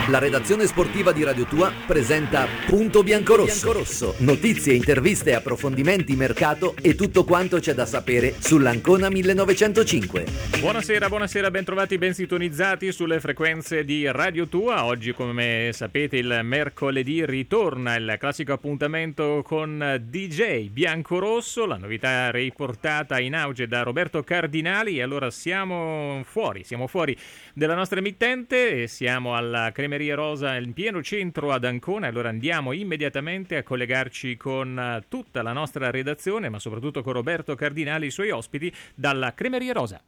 La redazione sportiva di Radio Tua presenta Punto Biancorosso. Notizie, interviste, approfondimenti, mercato e tutto quanto c'è da sapere sull'Ancona 1905. Buonasera, ben trovati, ben sintonizzati sulle frequenze di Radio Tua. Oggi, come sapete, il mercoledì ritorna il classico appuntamento con DJ Biancorosso, la novità riportata in auge da Roberto Cardinali. E allora siamo fuori della nostra emittente e siamo alla Cremeria Rosa in pieno centro ad Ancona. Allora andiamo immediatamente a collegarci con tutta la nostra redazione, ma soprattutto con Roberto Cardinali e i suoi ospiti dalla Cremeria Rosa.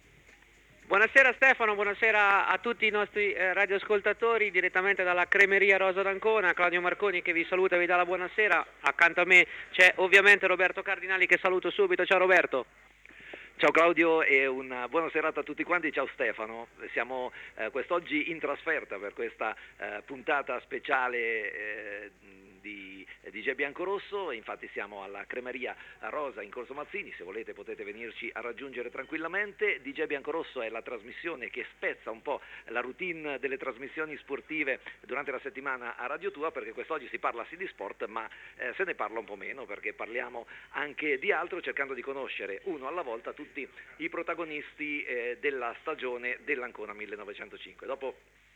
Buonasera Stefano, buonasera a tutti i nostri radioascoltatori direttamente dalla Cremeria Rosa d'Ancona. Claudio Marconi che vi saluta e vi dà la buonasera. Accanto a me c'è ovviamente Roberto Cardinali che saluto subito. Ciao Roberto. Ciao Claudio e una buona serata a tutti quanti, ciao Stefano. Siamo quest'oggi in trasferta per questa puntata speciale di DJ Biancorosso. Infatti siamo alla Cremeria Rosa in Corso Mazzini, se volete potete venirci a raggiungere tranquillamente. DJ Biancorosso è la trasmissione che spezza un po' la routine delle trasmissioni sportive durante la settimana a Radio Tua, perché quest'oggi si parla sì di sport, ma se ne parla un po' meno, perché parliamo anche di altro, cercando di conoscere uno alla volta tutti i protagonisti della stagione dell'Ancona 1905. Dopo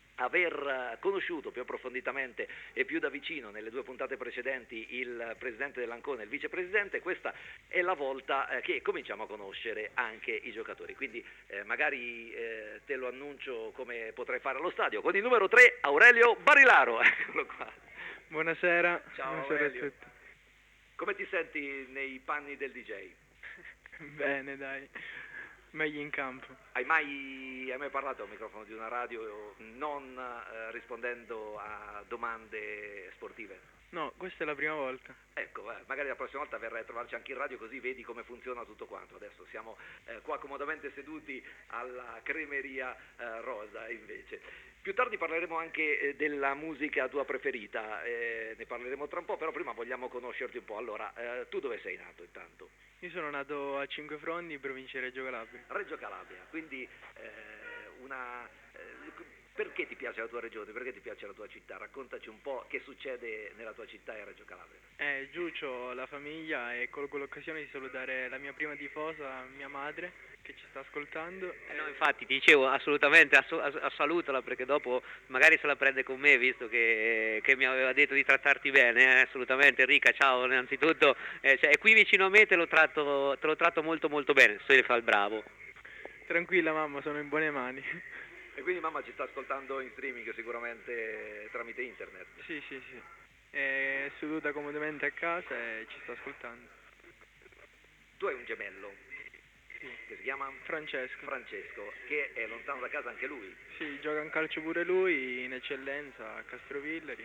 aver conosciuto più approfonditamente e più da vicino nelle due puntate precedenti il presidente dell'Ancona e il vicepresidente, questa è la volta che cominciamo a conoscere anche i giocatori. Quindi magari te lo annuncio come potrei fare allo stadio con il numero 3 Aurelio Barilaro. Eccolo qua. Buonasera. Ciao Buonasera Aurelio. a tutti. Come ti senti nei panni del DJ? Bene, dai. Meglio in campo. Hai mai parlato al microfono di una radio non rispondendo a domande sportive? No, questa è la prima volta. Ecco, magari la prossima volta verrai a trovarci anche in radio, così vedi come funziona tutto quanto. Adesso siamo qua comodamente seduti alla Cremeria Rosa invece. Più tardi parleremo anche della musica tua preferita, ne parleremo tra un po', però prima vogliamo conoscerti un po'. Allora, tu dove sei nato intanto? Io sono nato a Cinquefrondi, in provincia di Reggio Calabria. Reggio Calabria, quindi perché ti piace la tua regione, perché ti piace la tua città? Raccontaci un po' che succede nella tua città e a Reggio Calabria. Giù c'ho la famiglia e colgo l'occasione di salutare la mia prima tifosa, mia madre, che ci sta ascoltando. No, infatti ti dicevo assolutamente, salutala, perché dopo magari se la prende con me, visto che mi aveva detto di trattarti bene. Assolutamente Enrica, ciao innanzitutto. È qui vicino a me, te lo tratto molto molto bene, se ne fa il bravo. Tranquilla mamma, sono in buone mani. E quindi mamma ci sta ascoltando in streaming sicuramente tramite internet. Sì. È seduta comodamente a casa e ci sta ascoltando. Tu hai un gemello, Sì. che si chiama? Francesco, che è lontano da casa anche lui. Sì, gioca in calcio pure lui, in eccellenza a Castrovillari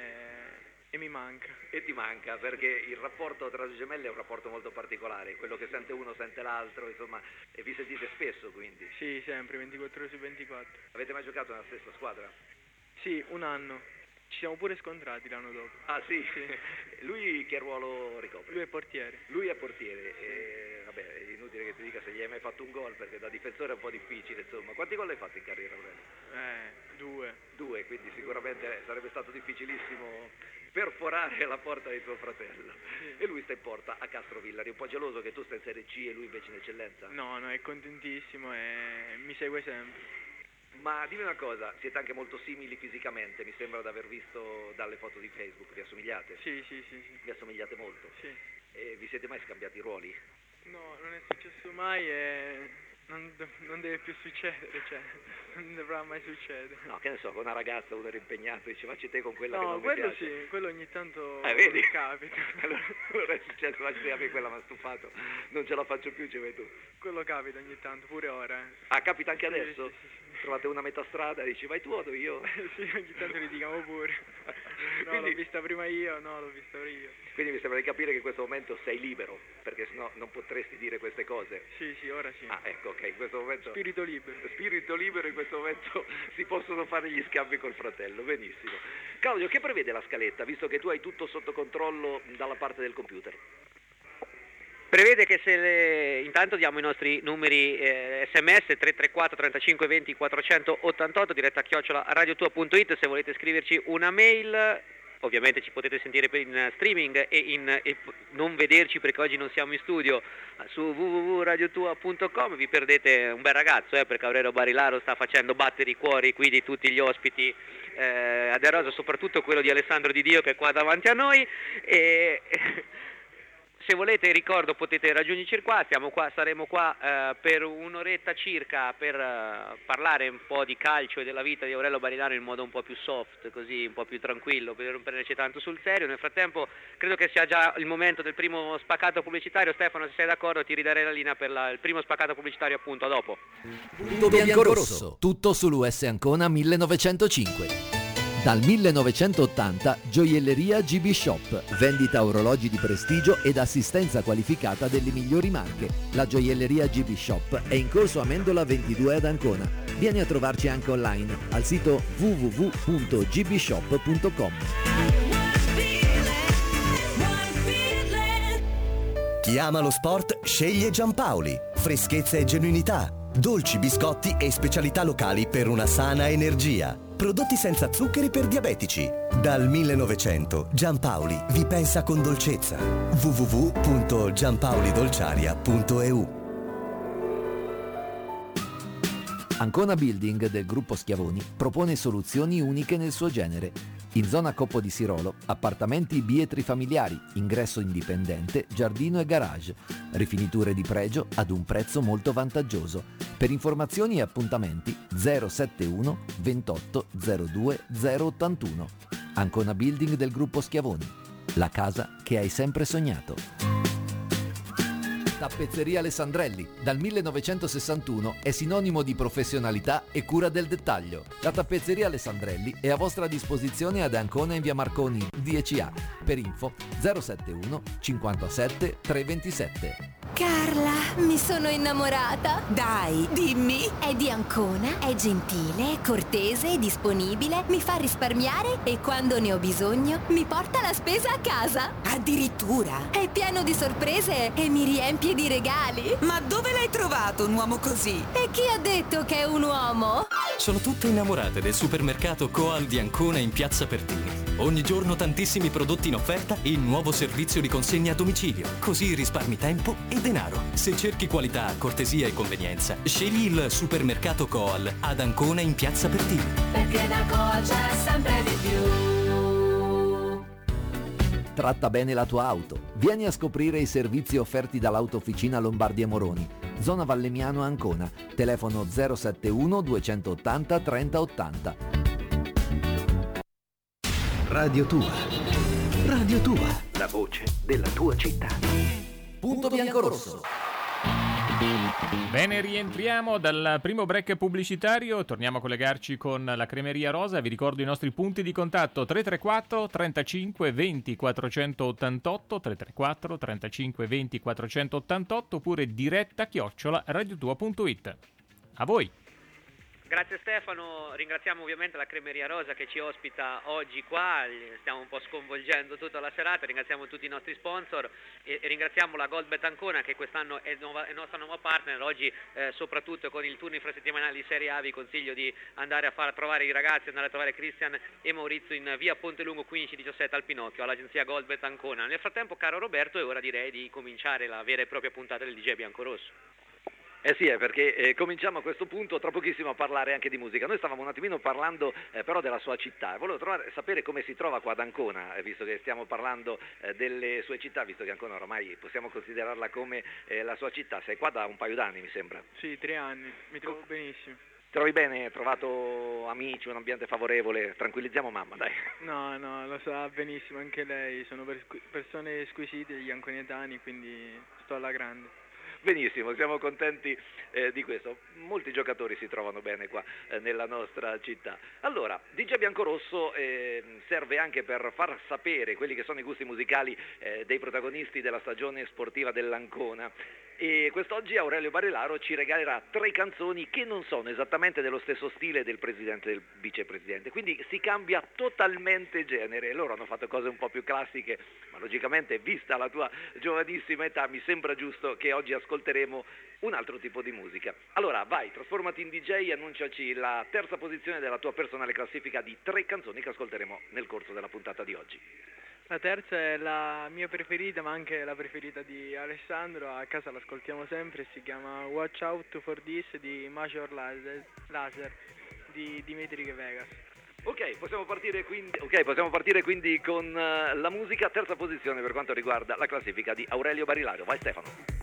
e mi manca. E ti manca, perché il rapporto tra i gemelli è un rapporto molto particolare, quello che sente uno sente l'altro, insomma, e vi sentite spesso quindi. Sì, sempre, 24 ore su 24. Avete mai giocato nella stessa squadra? Sì, un anno. Ci siamo pure scontrati l'anno dopo. Ah sì? Sì. Lui che ruolo ricopre? Lui è portiere. Lui è portiere, e, vabbè, è inutile che ti dica se gli hai mai fatto un gol, perché da difensore è un po' difficile, insomma. Quanti gol hai fatto in carriera, Aurelio? 2. 2, quindi sicuramente sarebbe stato difficilissimo perforare la porta di tuo fratello. Sì. E lui sta in porta a Castrovillari, un po' geloso che tu stai in Serie C e lui invece in eccellenza? No, è contentissimo e mi segue sempre. Ma dimmi una cosa, siete anche molto simili fisicamente, mi sembra di aver visto dalle foto di Facebook, vi assomigliate? Sì. Vi assomigliate molto? Sì. E vi siete mai scambiati i ruoli? No, non è successo mai e non deve più succedere, cioè, non dovrà mai succedere. No, che ne so, con una ragazza uno era impegnato, dice facci te con quella che No, non mi quello piace. sì, quello ogni tanto Vedi? capita. Allora è successo, facci te a me quella mi ha stufato, non ce la faccio più, ci vai tu. Quello capita ogni tanto, pure ora. Ah, capita anche Sì, adesso? sì. Trovate una metà strada e dici vai tu o vado io? Sì, ogni tanto litighiamo pure. No, Quindi- l'ho vista prima io, no, l'ho vista ora io. Quindi mi sembra di capire che in questo momento sei libero, perché sennò non potresti dire queste cose. Sì, ora sì. Ah, ecco, ok, in questo momento... Spirito libero. Spirito libero, in questo momento si possono fare gli scambi col fratello, benissimo. Claudio, che prevede la scaletta, visto che tu hai tutto sotto controllo dalla parte del computer? prevede che intanto diamo i nostri numeri sms 334 35 20 488, diretta @ radiotua.it, se volete scriverci una mail. Ovviamente ci potete sentire in streaming e non vederci perché oggi non siamo in studio su www.radiotua.com. Vi perdete un bel ragazzo, perché Aurelio Barilaro sta facendo battere i cuori qui di tutti gli ospiti a De Rosa, soprattutto quello di Alessandro Di Dio che è qua davanti a noi. Se volete, ricordo, potete raggiungerci qua, saremo qua per un'oretta circa per parlare un po' di calcio e della vita di Aurelio Barilaro in modo un po' più soft, così un po' più tranquillo, per non prenderci tanto sul serio. Nel frattempo credo che sia già il momento del primo spaccato pubblicitario. Stefano, se sei d'accordo ti ridarei la linea per il primo spaccato pubblicitario, appunto, a dopo. Punto bianco-rosso, tutto sull'US Ancona 1905. Dal 1980 Gioielleria GB Shop, vendita orologi di prestigio ed assistenza qualificata delle migliori marche. La Gioielleria GB Shop è in corso Amendola 22 ad Ancona. Vieni a trovarci anche online al sito www.gbshop.com. Chi ama lo sport sceglie Giampaoli. Freschezza e genuinità, dolci, biscotti e specialità locali per una sana energia. Prodotti senza zuccheri per diabetici. Dal 1900 Giampaoli vi pensa con dolcezza. www.giampaolidolciaria.eu. Ancona Building del gruppo Schiavoni propone soluzioni uniche nel suo genere. In zona Coppo di Sirolo, appartamenti bietri familiari, ingresso indipendente, giardino e garage. Rifiniture di pregio ad un prezzo molto vantaggioso. Per informazioni e appuntamenti 071 28 02 081. Ancona Building del gruppo Schiavoni. La casa che hai sempre sognato. Tappezzeria Alessandrelli, dal 1961 è sinonimo di professionalità e cura del dettaglio. La Tappezzeria Alessandrelli è a vostra disposizione ad Ancona in via Marconi 10A. Per info 071 57 327. Carla, mi sono innamorata. Dai, dimmi. È di Ancona, è gentile, è cortese, è disponibile, mi fa risparmiare e quando ne ho bisogno mi porta la spesa a casa. Addirittura. È pieno di sorprese e mi riempie di regali. Ma dove l'hai trovato un uomo così? E chi ha detto che è un uomo? Sono tutte innamorate del supermercato Coal di Ancona in Piazza Pertini. Ogni giorno tantissimi prodotti in offerta e il nuovo servizio di consegna a domicilio. Così risparmi tempo e denaro. Se cerchi qualità, cortesia e convenienza, scegli il supermercato Coal ad Ancona in Piazza Pertini. Perché da Coal c'è sempre di più. Tratta bene la tua auto. Vieni a scoprire i servizi offerti dall'Autofficina Lombardi Moroni. Zona Vallemiano Ancona. Telefono 071 280 3080. Radio Tua. Radio Tua. La voce della tua città. Punto bianco-rosso. Bene, rientriamo dal primo break pubblicitario, torniamo a collegarci con la Cremeria Rosa. Vi ricordo i nostri punti di contatto: 334 35 20 488, 334 35 20 488, oppure diretta @ radiotua.it. A voi. Grazie Stefano, ringraziamo ovviamente la Cremeria Rosa che ci ospita oggi qua, stiamo un po' sconvolgendo tutta la serata, ringraziamo tutti i nostri sponsor e ringraziamo la Goldbet Ancona che quest'anno è nostra nuova partner. Oggi soprattutto con il turno infrasettimanale di Serie A vi consiglio di andare a trovare i ragazzi, andare a trovare Cristian e Maurizio in via Pontelungo 1517 al Pinocchio, all'agenzia Goldbet Ancona. Nel frattempo, caro Roberto, è ora direi di cominciare la vera e propria puntata del DJ Biancorosso. Sì, perché cominciamo a questo punto tra pochissimo a parlare anche di musica. Noi stavamo un attimino parlando però della sua città. Volevo sapere come si trova qua ad Ancona, visto che stiamo parlando delle sue città, visto che Ancona ormai possiamo considerarla come la sua città. Sei qua da un paio d'anni, mi sembra. Sì, 3 anni, mi trovo benissimo. Trovi bene? Hai trovato amici, un ambiente favorevole? Tranquillizziamo mamma, dai. No, lo sa benissimo anche lei. Sono persone squisite, gli anconietani, quindi sto alla grande. Benissimo, siamo contenti di questo. Molti giocatori si trovano bene qua nella nostra città. Allora, DJ Biancorosso serve anche per far sapere quelli che sono i gusti musicali dei protagonisti della stagione sportiva dell'Ancona. E quest'oggi Aurelio Barilaro ci regalerà 3 canzoni che non sono esattamente dello stesso stile del presidente e del vicepresidente, quindi si cambia totalmente genere. Loro hanno fatto cose un po' più classiche, ma logicamente, vista la tua giovanissima età, mi sembra giusto che oggi ascolteremo un altro tipo di musica. Allora vai, trasformati in DJ e annunciaci la terza posizione della tua personale classifica di 3 canzoni che ascolteremo nel corso della puntata di oggi. La terza è la mia preferita, ma anche la preferita di Alessandro, a casa l'ascoltiamo sempre, si chiama Watch Out for This di Major Lazer di Dimitri Vegas. Ok, possiamo partire quindi con la musica, terza posizione per quanto riguarda la classifica di Aurelio Barilaro. Vai Stefano.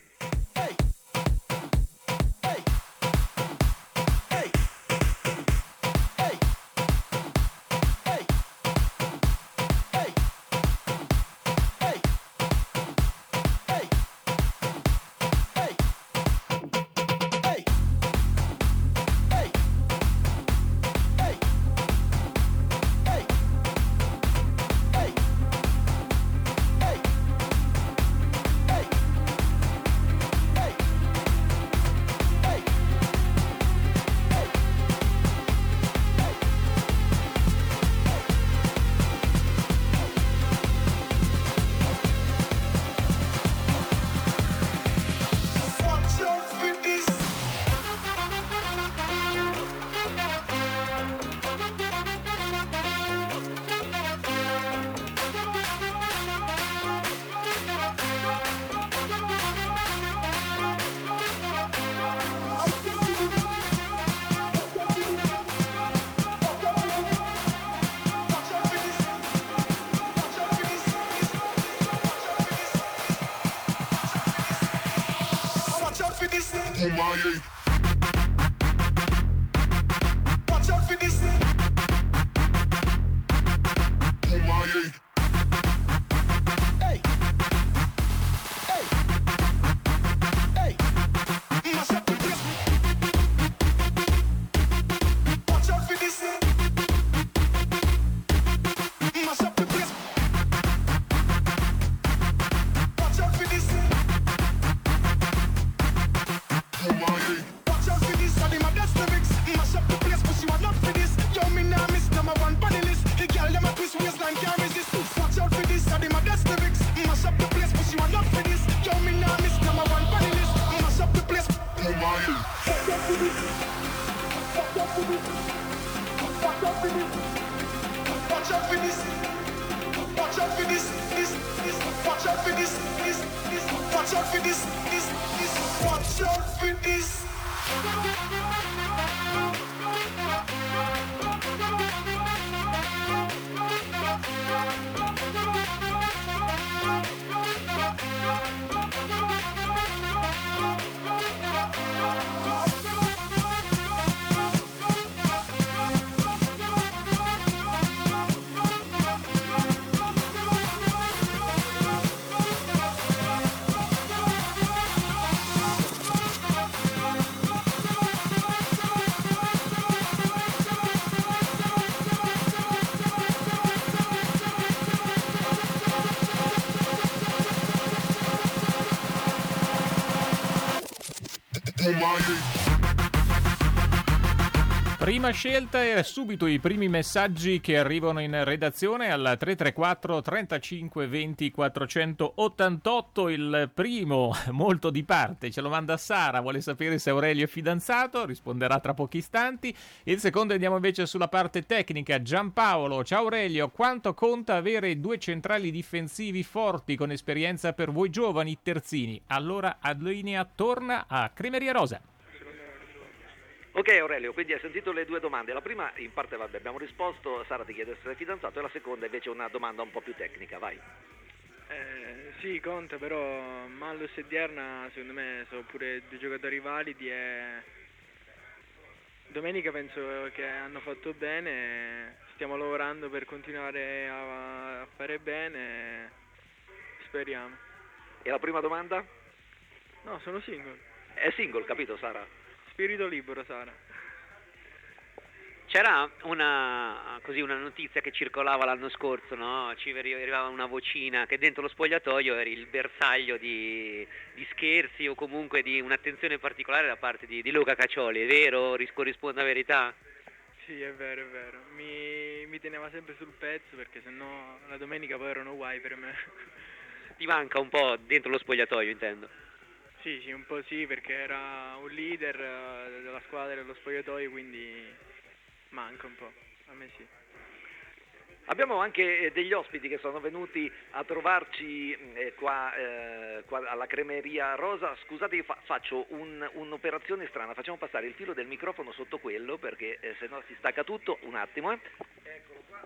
Prima scelta e subito i primi messaggi che arrivano in redazione al 334 35 20 488. Il primo, molto di parte, ce lo manda Sara, vuole sapere se Aurelio è fidanzato, risponderà tra pochi istanti. Il secondo andiamo invece sulla parte tecnica. Giampaolo, ciao Aurelio, quanto conta avere 2 centrali difensivi forti con esperienza per voi giovani terzini? Allora a linea torna a Cremeria Rosa. Ok Aurelio, quindi hai sentito le 2 domande. La prima in parte abbiamo risposto, Sara ti chiede se sei fidanzato, e la seconda invece è una domanda un po' più tecnica, vai. Sì, conta, però Mallos e Dierna secondo me sono pure 2 giocatori validi e domenica penso che hanno fatto bene, stiamo lavorando per continuare a fare bene, speriamo. E la prima domanda? No, sono single. È single, capito Sara? Spirito libero, Sara. C'era una notizia che circolava l'anno scorso, no? Ci arrivava una vocina che dentro lo spogliatoio eri il bersaglio di scherzi o comunque di un'attenzione particolare da parte di Luca Cacioli, è vero? Corrisponde a verità? Sì, è vero, è vero. Mi teneva sempre sul pezzo perché sennò la domenica poi erano guai per me. Ti manca un po' dentro lo spogliatoio, intendo. Sì, un po' sì, perché era un leader della squadra dello spogliatoio, quindi manca un po', a me sì. Abbiamo anche degli ospiti che sono venuti a trovarci qua alla Cremeria Rosa. Scusate, io faccio un'operazione strana, facciamo passare il filo del microfono sotto quello perché se no si stacca tutto. Un attimo. Eccolo qua.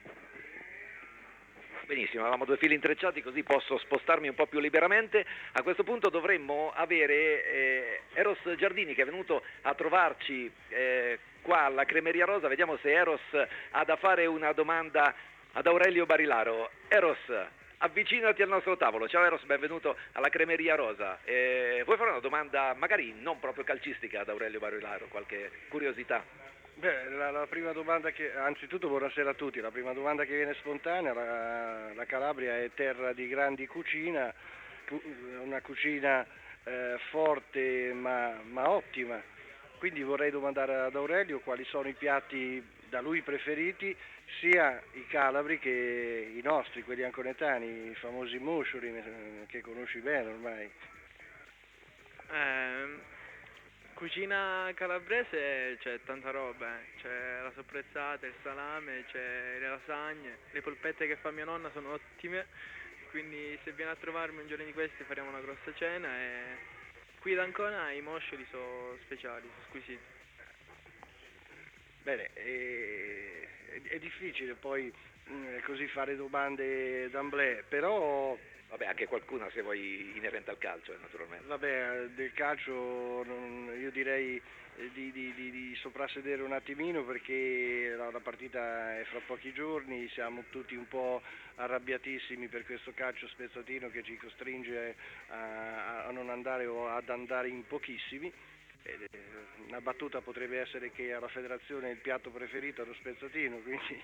Benissimo, avevamo due fili intrecciati così posso spostarmi un po' più liberamente. A questo punto dovremmo avere Eros Giardini che è venuto a trovarci qua alla Cremeria Rosa. Vediamo se Eros ha da fare una domanda ad Aurelio Barilaro. Eros, avvicinati al nostro tavolo. Ciao Eros, benvenuto alla Cremeria Rosa. Vuoi fare una domanda magari non proprio calcistica ad Aurelio Barilaro, qualche curiosità? Beh, la prima domanda anzitutto buonasera a tutti, la prima domanda che viene spontanea, la Calabria è terra di grandi cucina, una cucina forte ma ottima, quindi vorrei domandare ad Aurelio quali sono i piatti da lui preferiti, sia i calabri che i nostri, quelli anconetani, i famosi moscioli che conosci bene ormai. Cucina calabrese c'è tanta roba, c'è la sopprezzata, il salame, c'è le lasagne, le polpette che fa mia nonna sono ottime, quindi se viene a trovarmi un giorno di questi faremo una grossa cena e qui ad Ancona i moscioli sono speciali, sono squisiti. Bene, è difficile poi così fare domande d'amblè, però... Vabbè, anche qualcuna se vuoi inerente al calcio, naturalmente. Vabbè, del calcio io direi di soprassedere un attimino perché la partita è fra pochi giorni, siamo tutti un po' arrabbiatissimi per questo calcio spezzatino che ci costringe a non andare o ad andare in pochissimi. Una battuta potrebbe essere che alla federazione il piatto preferito è lo spezzatino, quindi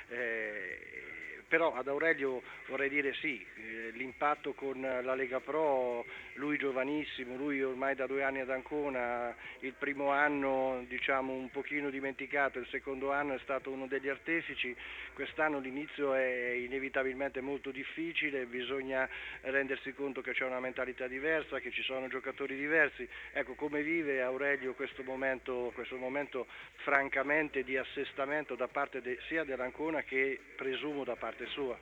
però ad Aurelio vorrei dire sì, l'impatto con la Lega Pro, lui giovanissimo, lui ormai da 2 anni ad Ancona, il primo anno diciamo un pochino dimenticato, il secondo anno è stato uno degli artefici, quest'anno l'inizio è inevitabilmente molto difficile, bisogna rendersi conto che c'è una mentalità diversa, che ci sono giocatori diversi. Ecco, come vive Aurelio questo momento francamente di assestamento da parte sia dell'Ancona che presumo da parte sua?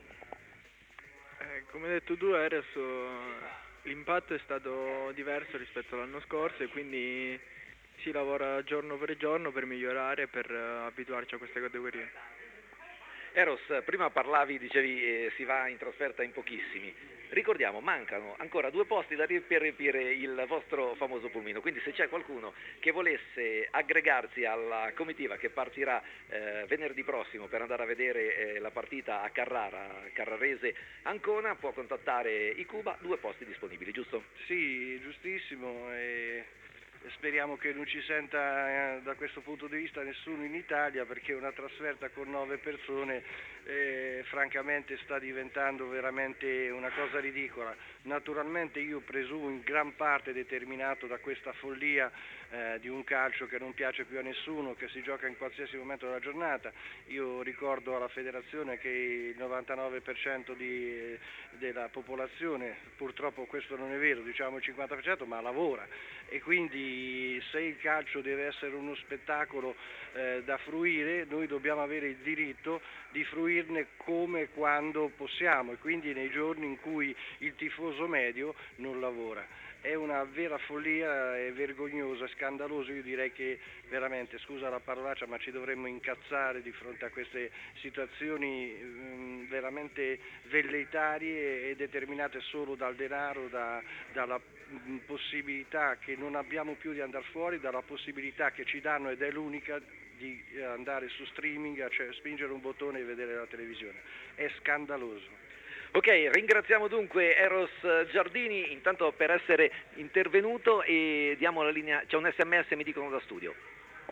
Come hai detto tu, Eros, l'impatto è stato diverso rispetto all'anno scorso e quindi si lavora giorno per giorno per migliorare, per abituarci a queste categorie. Eros, prima dicevi si va in trasferta in pochissimi. Ricordiamo, mancano ancora 2 posti per riempire il vostro famoso pulmino, quindi se c'è qualcuno che volesse aggregarsi alla comitiva che partirà venerdì prossimo per andare a vedere la partita a Carrarese Ancona, può contattare i Cuba, 2 posti disponibili, giusto? Sì, giustissimo. Speriamo che non ci senta da questo punto di vista nessuno in Italia, perché una trasferta con 9 persone francamente sta diventando veramente una cosa ridicola. Naturalmente io presumo in gran parte determinato da questa follia di un calcio che non piace più a nessuno, che si gioca in qualsiasi momento della giornata. Io ricordo alla federazione che il 99% della popolazione, purtroppo questo non è vero, diciamo il 50%, ma lavora, e quindi se il calcio deve essere uno spettacolo da fruire, noi dobbiamo avere il diritto di fruirne come e quando possiamo, e quindi nei giorni in cui il tifoso medio non lavora. È una vera follia, è vergognoso, è scandaloso. Io direi che veramente, scusa la parolaccia, ma ci dovremmo incazzare di fronte a queste situazioni veramente velleitarie e determinate solo dal denaro, dalla possibilità che non abbiamo più di andare fuori, dalla possibilità che ci danno, ed è l'unica, di andare su streaming, cioè spingere un bottone e vedere la televisione. È scandaloso. Ok, ringraziamo dunque Eros Giardini intanto per essere intervenuto e diamo la linea, c'è un SMS, mi dicono da studio.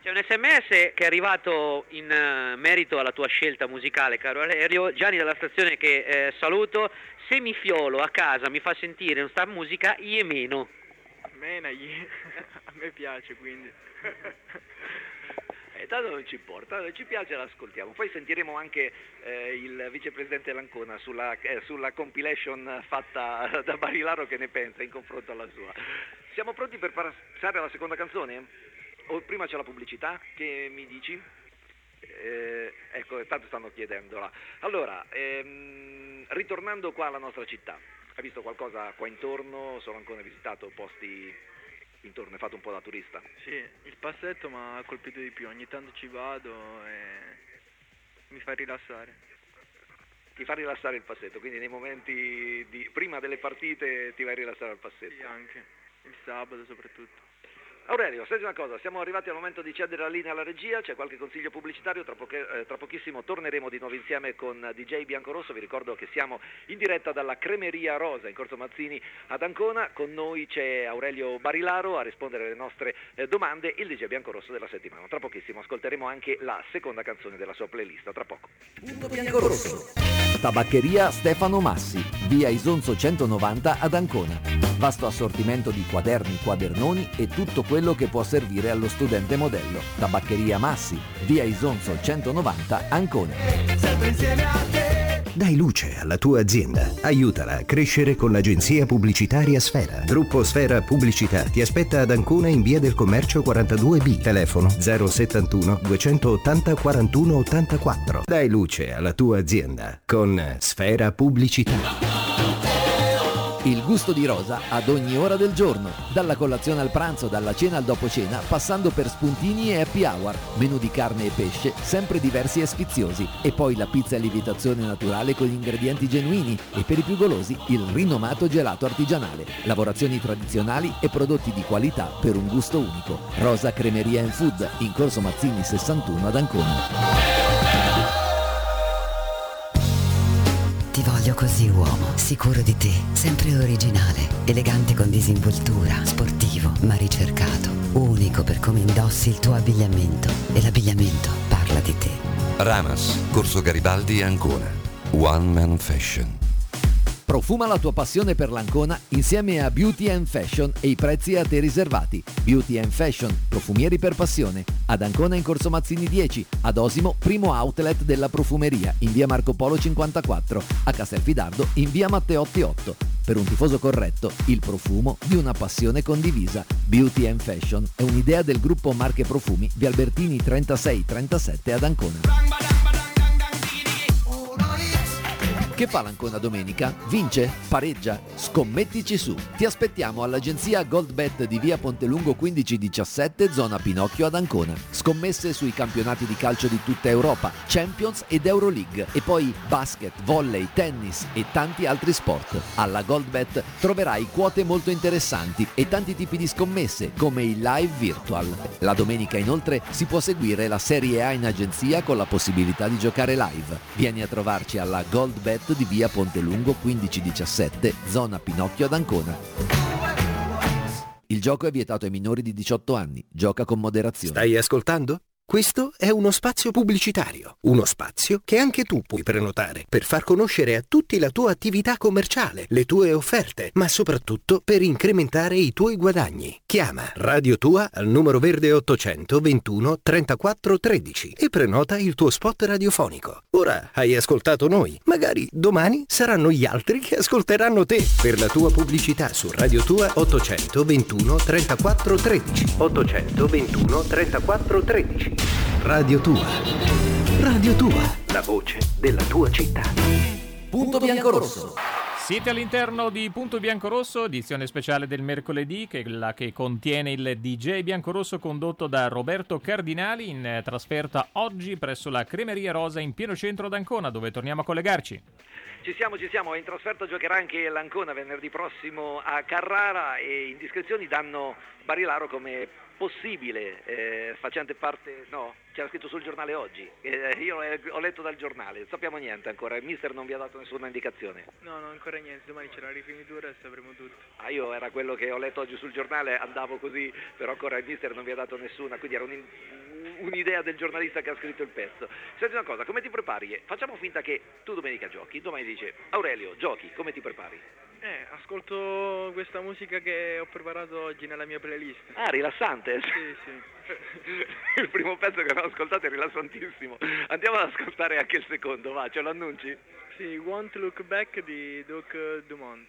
C'è un SMS che è arrivato in merito alla tua scelta musicale, caro Valerio. Gianni dalla stazione che saluto. Se mi fiolo a casa mi fa sentire questa musica, io meno. A me piace, quindi. Tanto non ci importa, ci piace, l'ascoltiamo. Poi sentiremo anche il vicepresidente L'Ancona sulla compilation fatta da Barilaro, che ne pensa in confronto alla sua. Siamo pronti per passare alla seconda canzone? O prima c'è la pubblicità? Che mi dici? Ecco, tanto stanno chiedendola. Allora, ritornando qua alla nostra città, hai visto qualcosa qua intorno? Sono ancora visitato posti intorno, hai fatto un po' da turista? Sì, il passetto mi ha colpito di più, ogni tanto ci vado e mi fa rilassare. Ti fa rilassare il passetto, quindi nei momenti prima delle partite ti vai a rilassare al passetto? Sì, anche, il sabato soprattutto. Aurelio, senti una cosa, siamo arrivati al momento di cedere la linea alla regia, c'è qualche consiglio pubblicitario, tra pochissimo torneremo di nuovo insieme con DJ Biancorosso. Vi ricordo che siamo in diretta dalla Cremeria Rosa in Corso Mazzini ad Ancona, con noi c'è Aurelio Barilaro a rispondere alle nostre domande, il DJ Biancorosso della settimana. Tra pochissimo ascolteremo anche la seconda canzone della sua playlist, tra poco. Biancorosso. Tabaccheria Stefano Massi, via Isonzo 190 ad Ancona. Vasto assortimento di quaderni, quadernoni e tutto quello che può servire allo studente modello. Tabaccheria Massi, via Isonzo 190 Ancona. Sempre insieme a te. Dai luce alla tua azienda. Aiutala a crescere con l'agenzia pubblicitaria Sfera. Gruppo Sfera Pubblicità ti aspetta ad Ancona in via del Commercio 42B. Telefono 071 280 41 84. Dai luce alla tua azienda con Sfera Pubblicità. Il gusto di Rosa ad ogni ora del giorno, dalla colazione al pranzo, dalla cena al dopo cena, passando per spuntini e happy hour, menù di carne e pesce, sempre diversi e sfiziosi, e poi la pizza a lievitazione naturale con gli ingredienti genuini e per i più golosi il rinomato gelato artigianale, lavorazioni tradizionali e prodotti di qualità per un gusto unico. Rosa Cremeria and Food, in Corso Mazzini 61 ad Ancona. Ti voglio così, uomo, sicuro di te, sempre originale, elegante con disinvoltura, sportivo ma ricercato, unico per come indossi il tuo abbigliamento, e l'abbigliamento parla di te. Ramas, Corso Garibaldi, Ancona. One Man Fashion. Profuma la tua passione per l'Ancona insieme a Beauty and Fashion e i prezzi a te riservati. Beauty and Fashion, profumieri per passione. Ad Ancona in Corso Mazzini 10, ad Osimo, primo outlet della profumeria, in via Marco Polo 54, a Castelfidardo in via Matteotti 8. Per un tifoso corretto, il profumo di una passione condivisa. Beauty and Fashion è un'idea del gruppo Marche Profumi, via Albertini 36-37 ad Ancona. Che fa l'Ancona domenica? Vince? Pareggia? Scommettici su! Ti aspettiamo all'agenzia Goldbet di via Pontelungo 1517, zona Pinocchio ad Ancona. Scommesse sui campionati di calcio di tutta Europa, Champions ed Euroleague, e poi basket, volley, tennis e tanti altri sport. Alla Goldbet troverai quote molto interessanti e tanti tipi di scommesse, come il live virtual. La domenica inoltre si può seguire la Serie A in agenzia con la possibilità di giocare live. Vieni a trovarci alla Goldbet di via Pontelungo 1517, zona Pinocchio ad Ancona. Il gioco è vietato ai minori di 18 anni. Gioca con moderazione. Stai ascoltando? Questo è uno spazio pubblicitario, uno spazio che anche tu puoi prenotare per far conoscere a tutti la tua attività commerciale, le tue offerte, ma soprattutto per incrementare i tuoi guadagni. Chiama Radio Tua al numero verde 800 21 34 13 e prenota il tuo spot radiofonico. Ora hai ascoltato noi, magari domani saranno gli altri che ascolteranno te. Per la tua pubblicità su Radio Tua 800 21 34 13 800 21 34 13. Radio Tua. Radio Tua, la voce della tua città. Punto Biancorosso. Siete all'interno di Punto Biancorosso, edizione speciale del mercoledì, che è la che contiene il DJ Biancorosso condotto da Roberto Cardinali, in trasferta oggi presso la Cremeria Rosa in pieno centro d'Ancona, dove torniamo a collegarci. Ci siamo, in trasferta giocherà anche l'Ancona venerdì prossimo a Carrara, e indiscrezioni danno Barilaro come possibile facente parte, no, c'era scritto sul giornale oggi, io ho letto dal giornale, non sappiamo niente ancora, il mister non vi ha dato nessuna indicazione. No, ancora niente, domani c'è la rifinitura e sapremo tutto. Io era quello che ho letto oggi sul giornale, andavo così, però ancora il mister non vi ha dato nessuna, quindi era un'idea del giornalista che ha scritto il pezzo. Senti una cosa, come ti prepari? Facciamo finta che tu domenica giochi, domani dice Aurelio, giochi, come ti prepari? Ascolto questa musica che ho preparato oggi nella mia playlist. Ah, rilassante? Sì. Il primo pezzo che abbiamo ascoltato è rilassantissimo. Andiamo ad ascoltare anche il secondo, va, ce lo annunci? Sì, Won't Look Back di Duke Dumont.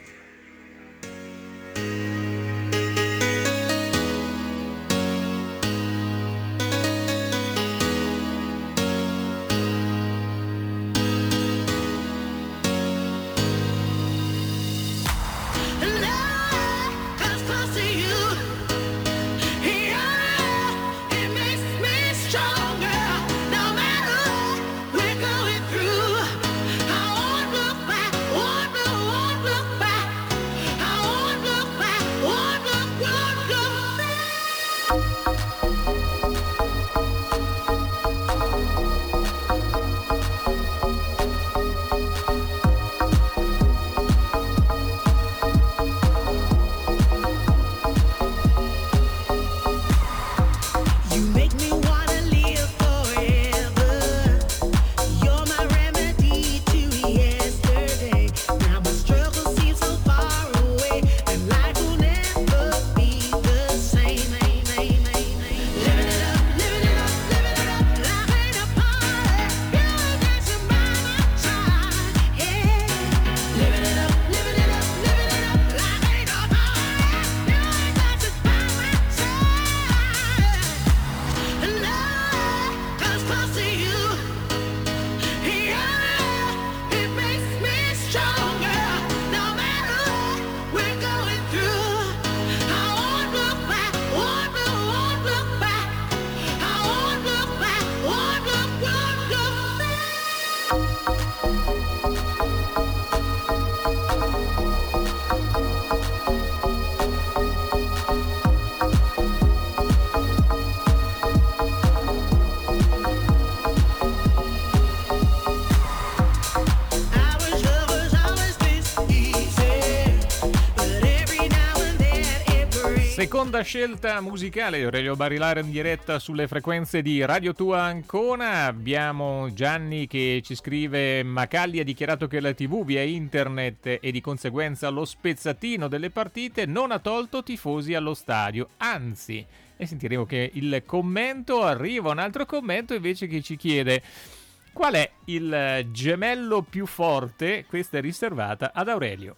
Seconda scelta musicale, Aurelio Barilaro in diretta sulle frequenze di Radio Tua Ancona. Abbiamo Gianni che ci scrive: Macalli ha dichiarato che la TV via internet e di conseguenza lo spezzatino delle partite non ha tolto tifosi allo stadio, anzi. E sentiremo che il commento arriva, un altro commento invece che ci chiede: qual è il gemello più forte? Questa è riservata ad Aurelio.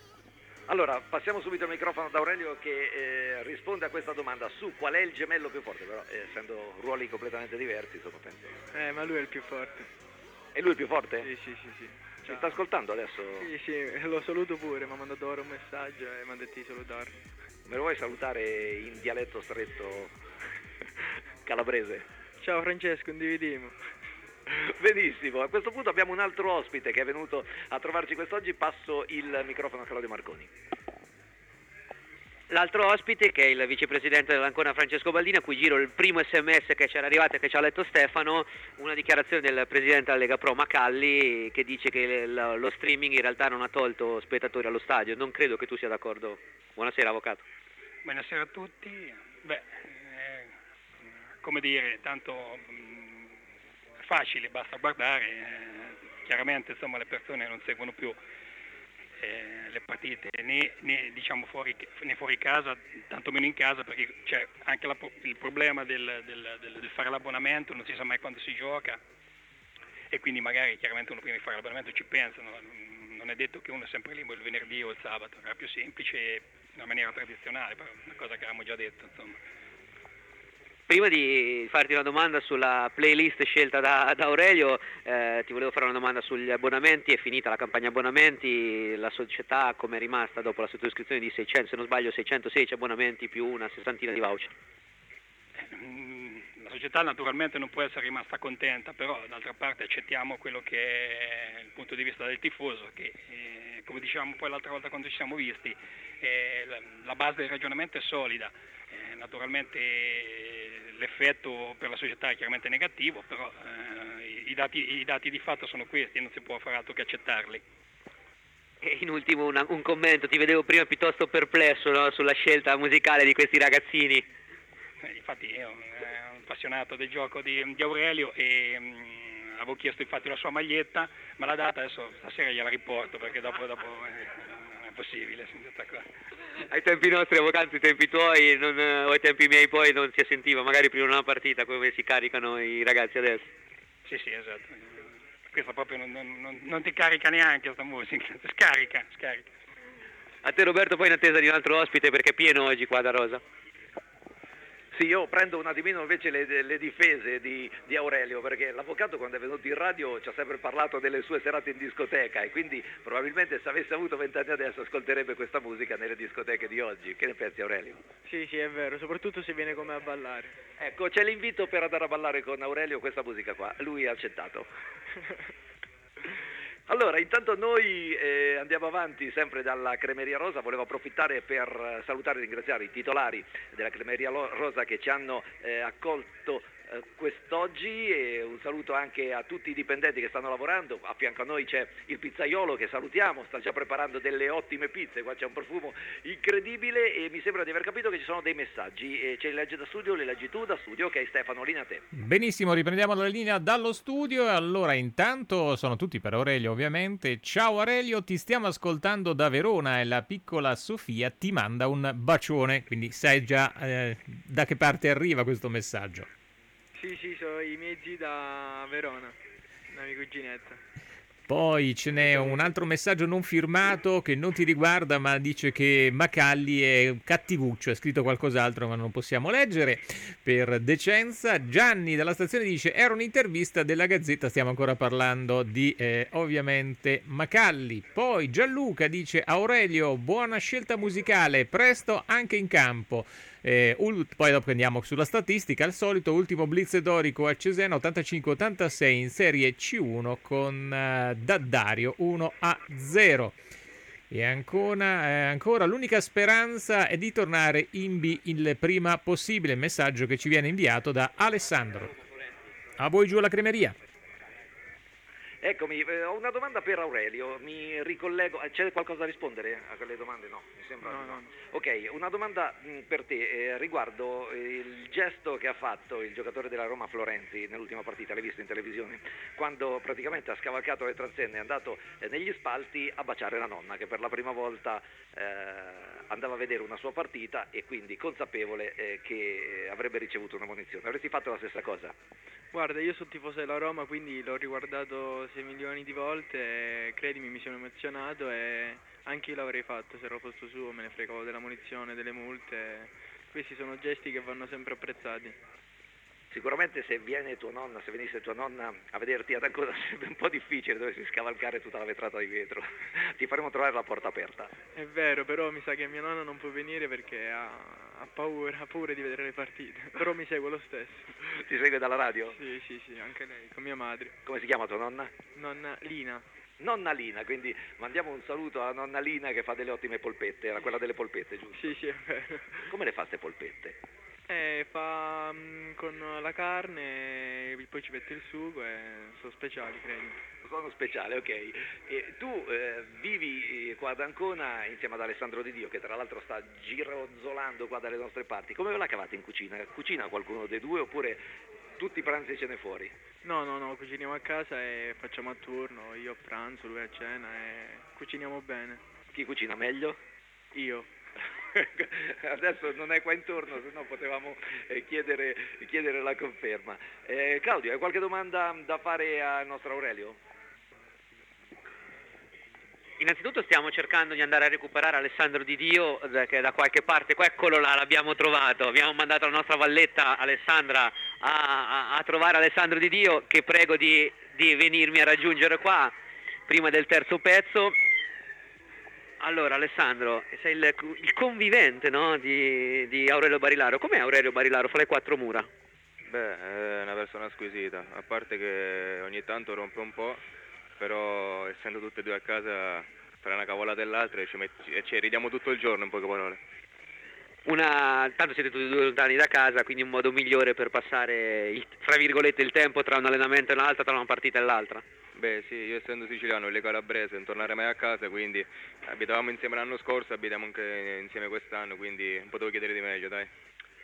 Allora, passiamo subito il microfono ad Aurelio che risponde a questa domanda su qual è il gemello più forte, però essendo ruoli completamente diversi, insomma, penso. Ma lui è il più forte. E lui è il più forte? Sì. Ci sta ascoltando adesso? Sì, lo saluto pure, mi ha mandato ora un messaggio e mi ha detto di salutarlo. Me lo vuoi salutare in dialetto stretto calabrese? Ciao Francesco, condividiamo. Benissimo, a questo punto abbiamo un altro ospite che è venuto a trovarci quest'oggi, passo il microfono a Claudio Marconi. L'altro ospite che è il vicepresidente dell'Ancona Francesco Baldini, a cui giro il primo sms che c'era arrivato e che ci ha letto Stefano, una dichiarazione del presidente della Lega Pro Macalli che dice che lo streaming in realtà non ha tolto spettatori allo stadio. Non credo che tu sia d'accordo. Buonasera avvocato. Buonasera a tutti. Come dire, tanto facile, basta guardare, chiaramente insomma le persone non seguono più le partite né diciamo fuori casa, tantomeno in casa, perché c'è anche il problema del fare l'abbonamento, non si sa mai quando si gioca e quindi magari chiaramente uno prima di fare l'abbonamento ci pensa, non è detto che uno è sempre libero il venerdì o il sabato, era più semplice, in una maniera tradizionale, però una cosa che avevamo già detto insomma. Prima di farti una domanda sulla playlist scelta da Aurelio, ti volevo fare una domanda sugli abbonamenti. È finita la campagna abbonamenti, la società come è rimasta dopo la sottoscrizione di 600, se non sbaglio 616 abbonamenti più una sessantina di voucher? La società naturalmente non può essere rimasta contenta, però d'altra parte accettiamo quello che è il punto di vista del tifoso, che come dicevamo poi l'altra volta quando ci siamo visti, la base del ragionamento è solida. Naturalmente l'effetto per la società è chiaramente negativo, però i dati di fatto sono questi e non si può fare altro che accettarli. E in ultimo un commento, ti vedevo prima piuttosto perplesso, no, sulla scelta musicale di questi ragazzini. Infatti io appassionato del gioco di Aurelio e avevo chiesto infatti la sua maglietta, me l'ha data, adesso stasera gliela riporto perché dopo non è possibile. Ai tempi nostri, avvocati, ai tempi tuoi o ai tempi miei poi non si sentiva, magari prima di una partita, come si caricano i ragazzi adesso. Sì, esatto. Questa proprio non ti carica neanche questa musica, scarica. A te Roberto, poi in attesa di un altro ospite perché è pieno oggi qua da Rosa. Sì, io prendo un attimino invece le difese di Aurelio, perché l'avvocato quando è venuto in radio ci ha sempre parlato delle sue serate in discoteca e quindi probabilmente se avesse avuto 20 anni adesso ascolterebbe questa musica nelle discoteche di oggi. Che ne pensi, Aurelio? Sì, è vero, soprattutto se viene come a ballare. Ecco, c'è l'invito per andare a ballare con Aurelio questa musica qua, lui ha accettato. Allora, intanto noi andiamo avanti sempre dalla Cremeria Rosa. Volevo approfittare per salutare e ringraziare i titolari della Cremeria Rosa che ci hanno accolto quest'oggi, e un saluto anche a tutti i dipendenti che stanno lavorando. A fianco a noi c'è il pizzaiolo che salutiamo, sta già preparando delle ottime pizze, qua c'è un profumo incredibile e mi sembra di aver capito che ci sono dei messaggi, ce li legge da studio, li leggi tu da studio. Ok Stefano, linea a te. Benissimo, riprendiamo la linea dallo studio. Allora, intanto sono tutti per Aurelio ovviamente. Ciao Aurelio, ti stiamo ascoltando da Verona e la piccola Sofia ti manda un bacione, quindi sai già da che parte arriva questo messaggio. Sì, sono i mezzi da Verona, la mia cuginetta. Poi ce n'è un altro messaggio non firmato che non ti riguarda, ma dice che Macalli è cattivuccio, è scritto qualcos'altro ma non possiamo leggere per decenza. Gianni dalla stazione dice era un'intervista della Gazzetta, stiamo ancora parlando di ovviamente Macalli. Poi Gianluca dice Aurelio, buona scelta musicale, presto anche in campo. Poi dopo andiamo sulla statistica, al solito ultimo blitz dorico a Cesena 85-86 in serie C1 con Daddario 1-0. E ancora l'unica speranza è di tornare in B il prima possibile, messaggio che ci viene inviato da Alessandro. A voi giù alla Cremeria. Eccomi, ho una domanda per Aurelio, mi ricollego, c'è qualcosa da rispondere a quelle domande? No, mi sembra no. Ok, una domanda per te riguardo il gesto che ha fatto il giocatore della Roma Florenzi nell'ultima partita, l'hai visto in televisione, quando praticamente ha scavalcato le transenne, è andato negli spalti a baciare la nonna che per la prima volta andava a vedere una sua partita e quindi consapevole che avrebbe ricevuto una munizione. Avresti fatto la stessa cosa? Guarda, io sono tifoso della Roma, quindi l'ho riguardato 6 milioni di volte e credimi mi sono emozionato e anche io l'avrei fatto se ero posto suo, me ne fregavo della munizione, delle multe. Questi sono gesti che vanno sempre apprezzati. Sicuramente se venisse tua nonna a vederti ad Ancona sarebbe un po' difficile, dovessi scavalcare tutta la vetrata di vetro. Ti faremo trovare la porta aperta. È vero, però mi sa che mia nonna non può venire perché ha paura di vedere le partite, però mi segue lo stesso. Ti segue dalla radio? Sì, anche lei, con mia madre. Come si chiama tua nonna? Nonna Lina. Nonna Lina, quindi mandiamo un saluto a nonna Lina che fa delle ottime polpette, era quella delle polpette, giusto? Sì, è vero. Come le fa ste polpette? Fa con la carne, poi ci mette il sugo e sono speciali, credo. Sono speciali, ok. E tu vivi qua ad Ancona insieme ad Alessandro Di Dio, che tra l'altro sta gironzolando qua dalle nostre parti. Come ve la cavate in cucina? Cucina qualcuno dei due oppure tutti i pranzi e cene fuori? No, cuciniamo a casa e facciamo a turno, io a pranzo, lui a cena e cuciniamo bene. Chi cucina meglio? Io. Adesso non è qua intorno, se no potevamo chiedere la conferma. Claudio, hai qualche domanda da fare al nostro Aurelio? Innanzitutto stiamo cercando di andare a recuperare Alessandro Di Dio che è da qualche parte, eccolo là, l'abbiamo trovato, abbiamo mandato la nostra valletta Alessandra a trovare Alessandro Di Dio, che prego di venirmi a raggiungere qua prima del terzo pezzo. Allora Alessandro, sei il convivente, no, di Aurelio Barilaro. Com'è Aurelio Barilaro fra le quattro mura? Beh, è una persona squisita, a parte che ogni tanto rompe un po', però essendo tutte e due a casa tra una cavolata e l'altra ci ridiamo tutto il giorno, in poche parole. Tanto siete tutti e due lontani da casa, quindi un modo migliore per passare, fra virgolette, il tempo tra un allenamento e l'altro, tra una partita e l'altra. Beh sì, io essendo siciliano e lei calabrese, non tornare mai a casa, quindi abitavamo insieme l'anno scorso, abitiamo anche insieme quest'anno, quindi non potevo chiedere di meglio, dai.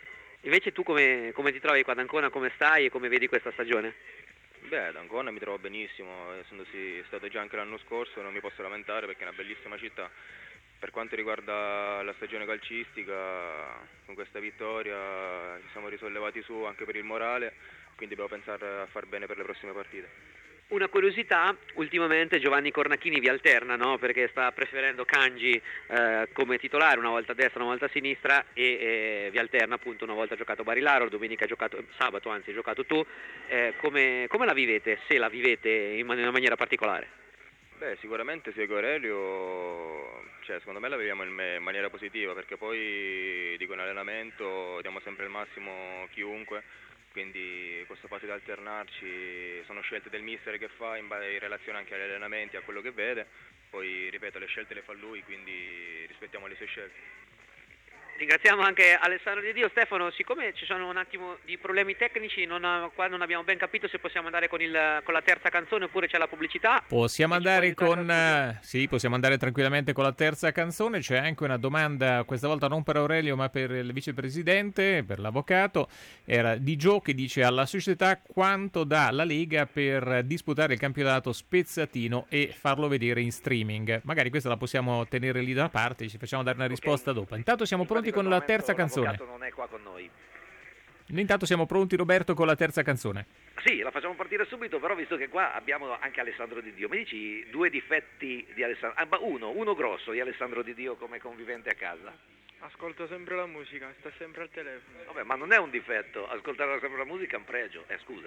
Invece tu come ti trovi qua ad Ancona, come stai e come vedi questa stagione? Beh, ad Ancona mi trovo benissimo, essendosi stato già anche l'anno scorso non mi posso lamentare perché è una bellissima città. Per quanto riguarda la stagione calcistica, con questa vittoria ci siamo risollevati su anche per il morale, quindi dobbiamo pensare a far bene per le prossime partite. Una curiosità, ultimamente Giovanni Cornacchini vi alterna, no? Perché sta preferendo Kanji come titolare, una volta a destra, una volta a sinistra, e vi alterna appunto, una volta ha giocato Barilaro, domenica ha giocato, sabato anzi hai giocato tu. Come la vivete, se la vivete in una maniera particolare? Beh, sicuramente sia che Aurelio, secondo me la viviamo in maniera positiva, perché poi dico in allenamento diamo sempre il massimo chiunque, quindi questo fatto di alternarci sono scelte del mister che fa in relazione anche agli allenamenti, a quello che vede, poi ripeto le scelte le fa lui, quindi rispettiamo le sue scelte. Ringraziamo anche Alessandro Di Dio. Stefano, siccome ci sono un attimo di problemi tecnici, qua non abbiamo ben capito se possiamo andare con la terza canzone oppure c'è la pubblicità. Possiamo andare possiamo andare tranquillamente con la terza canzone. C'è anche una domanda, questa volta non per Aurelio ma per il vicepresidente, per l'avvocato. Era Di Gio che dice: alla società quanto dà la Lega per disputare il campionato spezzatino e farlo vedere in streaming? Magari questa la possiamo tenere lì da parte, ci facciamo dare una risposta dopo. Intanto siamo pronti con la terza canzone. Non è qua con noi. Intanto siamo pronti, Roberto, con la terza canzone. Sì, la facciamo partire subito, però visto che qua abbiamo anche Alessandro Di Dio, mi dici due difetti di Alessandro, uno grosso di Alessandro Di Dio come convivente a casa? Ascolta sempre la musica, sta sempre al telefono. Vabbè, ma non è un difetto, ascoltare sempre la musica è un pregio, scusa.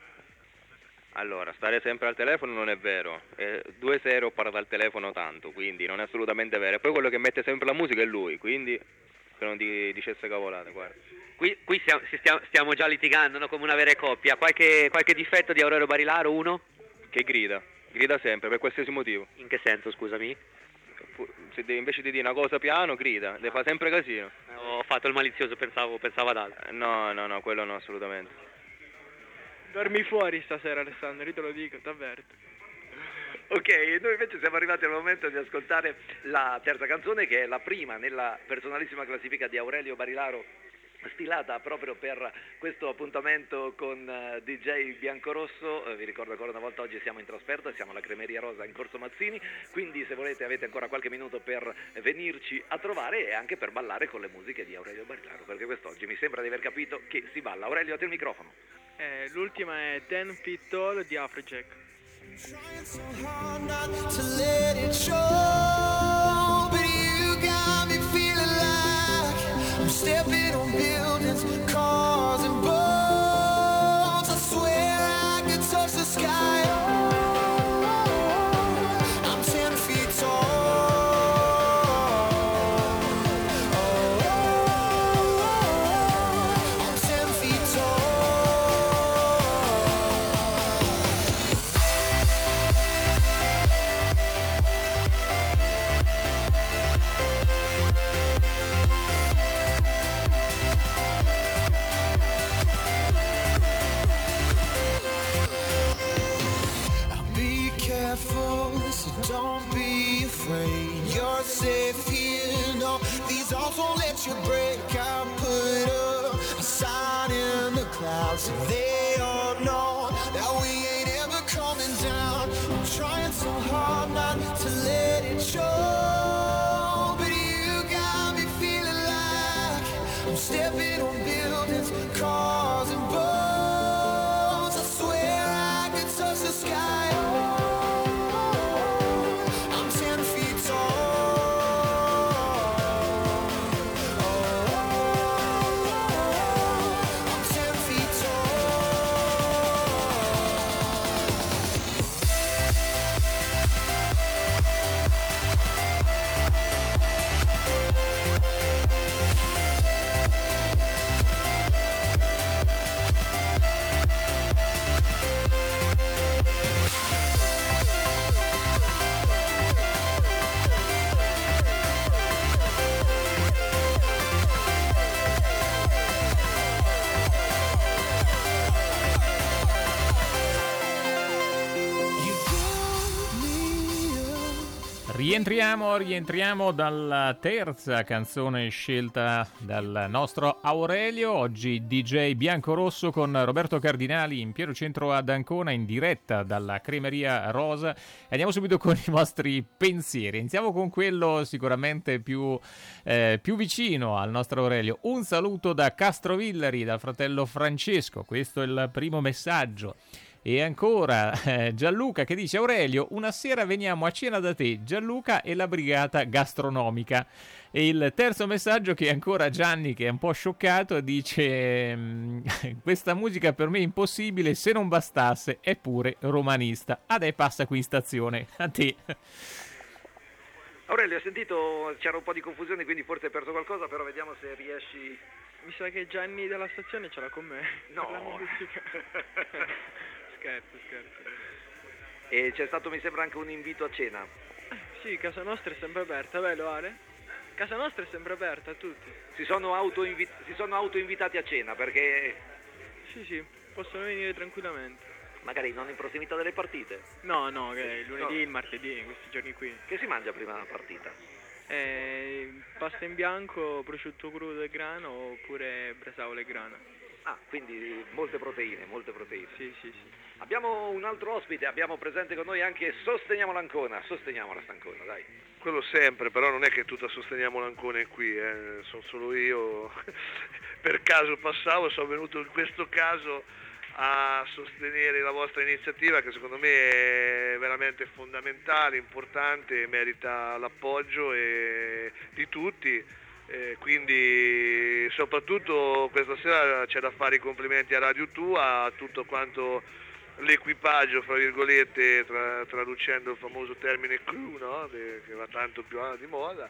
Allora, stare sempre al telefono non è vero, 2-0 parla dal telefono tanto, quindi non è assolutamente vero. E poi quello che mette sempre la musica è lui, quindi che non dicesse cavolate, guarda. Qui stiamo già litigando, no? Come una vera coppia. Qualche difetto di Aurelio Barilaro, uno? Che grida sempre, per qualsiasi motivo. In che senso, scusami? Invece di dire una cosa piano, grida, le fa sempre casino. Ho fatto il malizioso, pensavo ad altro. No, quello no, assolutamente. Dormi fuori stasera, Alessandro, io te lo dico, t'avverto. Ok, noi invece siamo arrivati al momento di ascoltare la terza canzone, che è la prima nella personalissima classifica di Aurelio Barilaro, stilata proprio per questo appuntamento con DJ Biancorosso. Vi ricordo ancora una volta, oggi siamo in trasferta, siamo alla Cremeria Rosa in Corso Mazzini, quindi se volete avete ancora qualche minuto per venirci a trovare e anche per ballare con le musiche di Aurelio Barilaro, perché quest'oggi mi sembra di aver capito che si balla. Aurelio, a te il microfono. L'ultima è 10 Feet Tall di Afrojack. Trying so hard not to let it show, but you got me feeling like I'm stepping on buildings, cars and boats. I swear I could touch the sky. I'm 10 feet tall. I'm 10 feet tall. So don't be afraid, you're safe here. No, these arms won't let you break. I put up a sign in the clouds so they all know that we ain't ever coming down. I'm trying so hard not to let it show, but you got me feeling like I'm stepping on buildings, cars and boats. I swear I could touch the sky. Rientriamo dalla terza canzone scelta dal nostro Aurelio, oggi DJ Biancorosso con Roberto Cardinali in pieno centro ad Ancona in diretta dalla Cremeria Rosa. Andiamo subito con i vostri pensieri, iniziamo con quello sicuramente più vicino al nostro Aurelio. Un saluto da Castrovillari, dal fratello Francesco, questo è il primo messaggio. E ancora Gianluca che dice: Aurelio, una sera veniamo a cena da te, Gianluca e la brigata gastronomica. E il terzo messaggio, che è ancora Gianni, che è un po' scioccato, dice: questa musica per me è impossibile, se non bastasse è pure romanista. Adesso passa qui in stazione, a te. Aurelio, ho sentito, c'era un po' di confusione, quindi forse hai perso qualcosa, però vediamo se riesci. Mi sa che Gianni della stazione ce l'ha con me. No. Scherzo. E c'è stato, mi sembra, anche un invito a cena. Sì, casa nostra è sempre aperta, vero Ale? Casa nostra è sempre aperta a tutti. Si sono autoinvitati a cena, perché... Sì, possono venire tranquillamente. Magari non in prossimità delle partite? No, il lunedì, il martedì, questi giorni qui. Che si mangia prima della partita? Pasta in bianco, prosciutto crudo e grano, oppure bresaola e grana. Ah, quindi molte proteine. Sì. Abbiamo un altro ospite, abbiamo presente con noi anche Sosteniamo l'Ancona, dai. Quello sempre, però non è che tutta Sosteniamo l'Ancona è qui, sono solo io. Per caso passavo, sono venuto in questo caso a sostenere la vostra iniziativa, che secondo me è veramente fondamentale, importante, merita l'appoggio di tutti. Quindi soprattutto questa sera c'è da fare i complimenti a Radio Tua, a tutto quanto l'equipaggio, fra virgolette, traducendo il famoso termine crew, no? Che va tanto più di moda.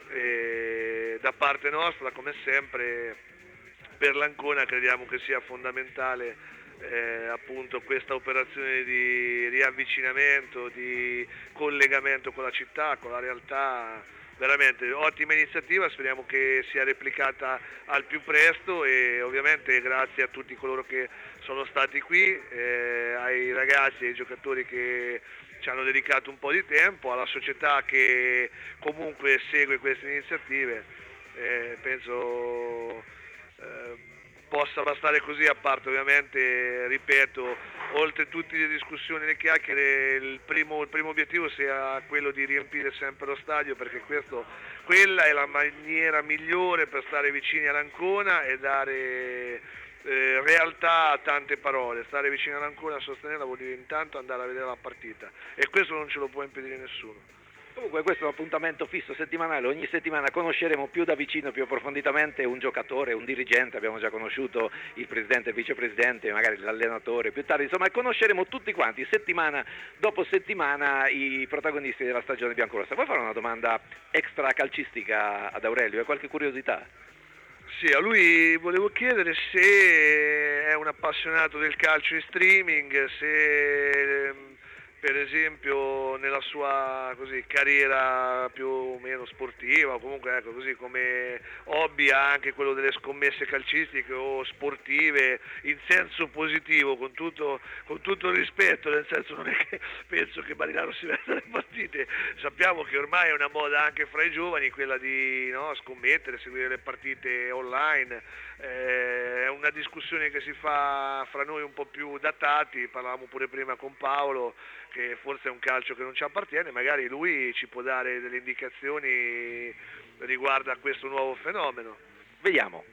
Da parte nostra, come sempre, per l'Ancona crediamo che sia fondamentale appunto questa operazione di riavvicinamento, di collegamento con la città, con la realtà. Veramente ottima iniziativa, speriamo che sia replicata al più presto, e ovviamente grazie a tutti coloro che sono stati qui, ai ragazzi e ai giocatori che ci hanno dedicato un po' di tempo, alla società che comunque segue queste iniziative. Penso possa bastare così, a parte ovviamente, ripeto, oltre tutte le discussioni e le chiacchiere, il primo obiettivo sia quello di riempire sempre lo stadio, perché quella è la maniera migliore per stare vicini all'Ancona e dare realtà a tante parole. Stare vicino all'Ancona, sostenerla, vuol dire intanto andare a vedere la partita, e questo non ce lo può impedire nessuno. Comunque questo è un appuntamento fisso settimanale, ogni settimana conosceremo più da vicino, più approfonditamente un giocatore, un dirigente, abbiamo già conosciuto il presidente, il vicepresidente, magari l'allenatore più tardi, insomma conosceremo tutti quanti, settimana dopo settimana, i protagonisti della stagione biancorossa. Vuoi fare una domanda extra calcistica ad Aurelio? Hai qualche curiosità? Sì, a lui volevo chiedere se è un appassionato del calcio in streaming, se per esempio nella sua carriera più o meno sportiva, o comunque ecco, così come hobby, ha anche quello delle scommesse calcistiche o sportive in senso positivo, con tutto il rispetto, nel senso, non è che penso che Marinaro si veda le partite, sappiamo che ormai è una moda anche fra i giovani quella di scommettere, seguire le partite online. È una discussione che si fa fra noi un po' più datati, parlavamo pure prima con Paolo che forse è un calcio che non ci appartiene, magari lui ci può dare delle indicazioni riguardo a questo nuovo fenomeno. Vediamo.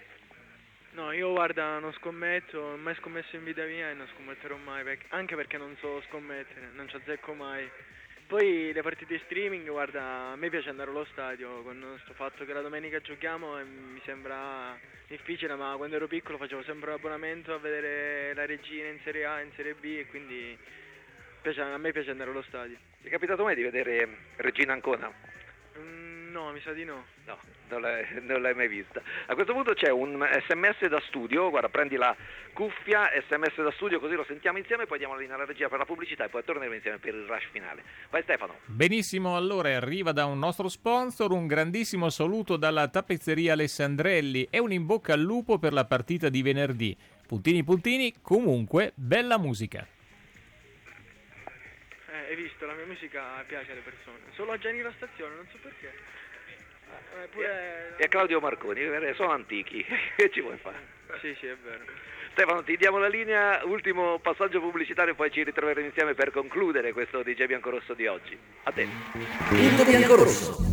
No, io guarda non scommetto, non ho mai scommesso in vita mia e non scommetterò mai, anche perché non so scommettere, non ci azzecco mai. Poi le partite streaming, guarda, a me piace andare allo stadio, con questo fatto che la domenica giochiamo e mi sembra difficile, ma quando ero piccolo facevo sempre l'abbonamento a vedere la Regina in Serie A, in Serie B, e quindi a me piace andare allo stadio. Ti è capitato mai di vedere Regina Ancona? No, mi sa di no. No, non l'hai mai vista. A questo punto c'è un SMS da studio, guarda, prendi la cuffia, SMS da studio, così lo sentiamo insieme, poi diamo la linea alla regia per la pubblicità e poi torneremo insieme per il rush finale. Vai Stefano. Benissimo, allora arriva da un nostro sponsor un grandissimo saluto dalla tappezzeria Alessandrelli e un in bocca al lupo per la partita di venerdì. Puntini, comunque, bella musica. Hai visto, la mia musica piace alle persone. Solo a Gianni la stazione, non so perché. E a Claudio Marconi, sono antichi, che ci vuoi fare? Sì, è vero. Stefano, ti diamo la linea, ultimo passaggio pubblicitario, poi ci ritroveremo insieme per concludere questo DJ Biancorosso di oggi. A te. Punto Biancorosso.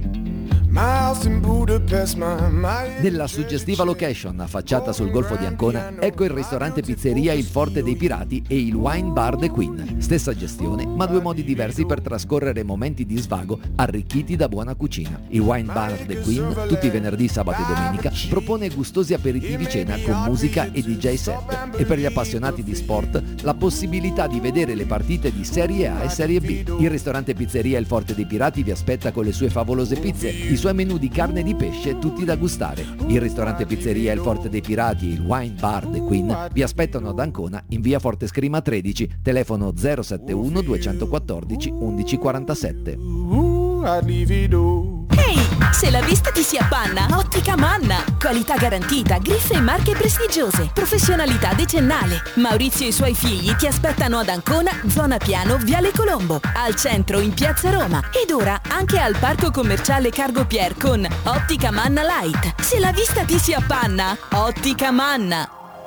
Nella suggestiva location affacciata sul Golfo di Ancona, ecco il ristorante pizzeria Il Forte dei Pirati e il Wine Bar The Queen. Stessa gestione, ma due modi diversi per trascorrere momenti di svago arricchiti da buona cucina. Il Wine Bar The Queen, tutti i venerdì, sabato e domenica, propone gustosi aperitivi cena con musica e DJ set. E per gli appassionati di sport, la possibilità di vedere le partite di Serie A e Serie B. Il ristorante pizzeria Il Forte dei Pirati vi aspetta con le sue favolose pizze, i suoi menù di carne e di pesce tutti da gustare. Il ristorante pizzeria Il Forte dei Pirati e il Wine Bar The Queen vi aspettano ad Ancona in via Forte Scrima 13, telefono 071 214 1147. Ehi, se la vista ti si appanna, Ottica Manna. Qualità garantita, griffe e marche prestigiose, professionalità decennale. Maurizio e i suoi figli ti aspettano ad Ancona, zona Piano, Viale Colombo, al centro in Piazza Roma ed ora anche al parco commerciale Cargo Pier con Ottica Manna Light. Se la vista ti si appanna, Ottica Manna.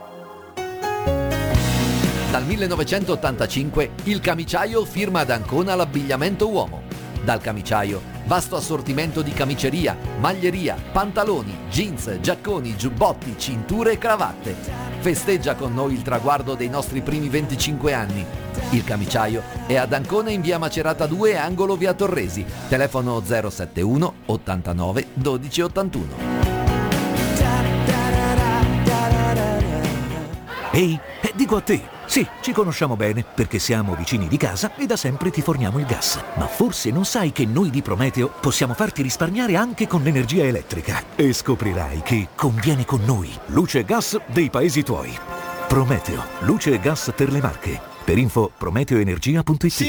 Dal 1985 il Camiciaio firma ad Ancona l'abbigliamento uomo. Dal Camiciaio, vasto assortimento di camiceria, maglieria, pantaloni, jeans, giacconi, giubbotti, cinture e cravatte. Festeggia con noi il traguardo dei nostri primi 25 anni. Il Camiciaio è ad Ancona in via Macerata 2, angolo via Torresi. Telefono 071 89 12 81. Ehi, dico a te. Sì, ci conosciamo bene perché siamo vicini di casa e da sempre ti forniamo il gas. Ma forse non sai che noi di Prometeo possiamo farti risparmiare anche con l'energia elettrica. E scoprirai che conviene con noi. Luce e gas dei paesi tuoi. Prometeo, luce e gas per le Marche. Per info prometeoenergia.it.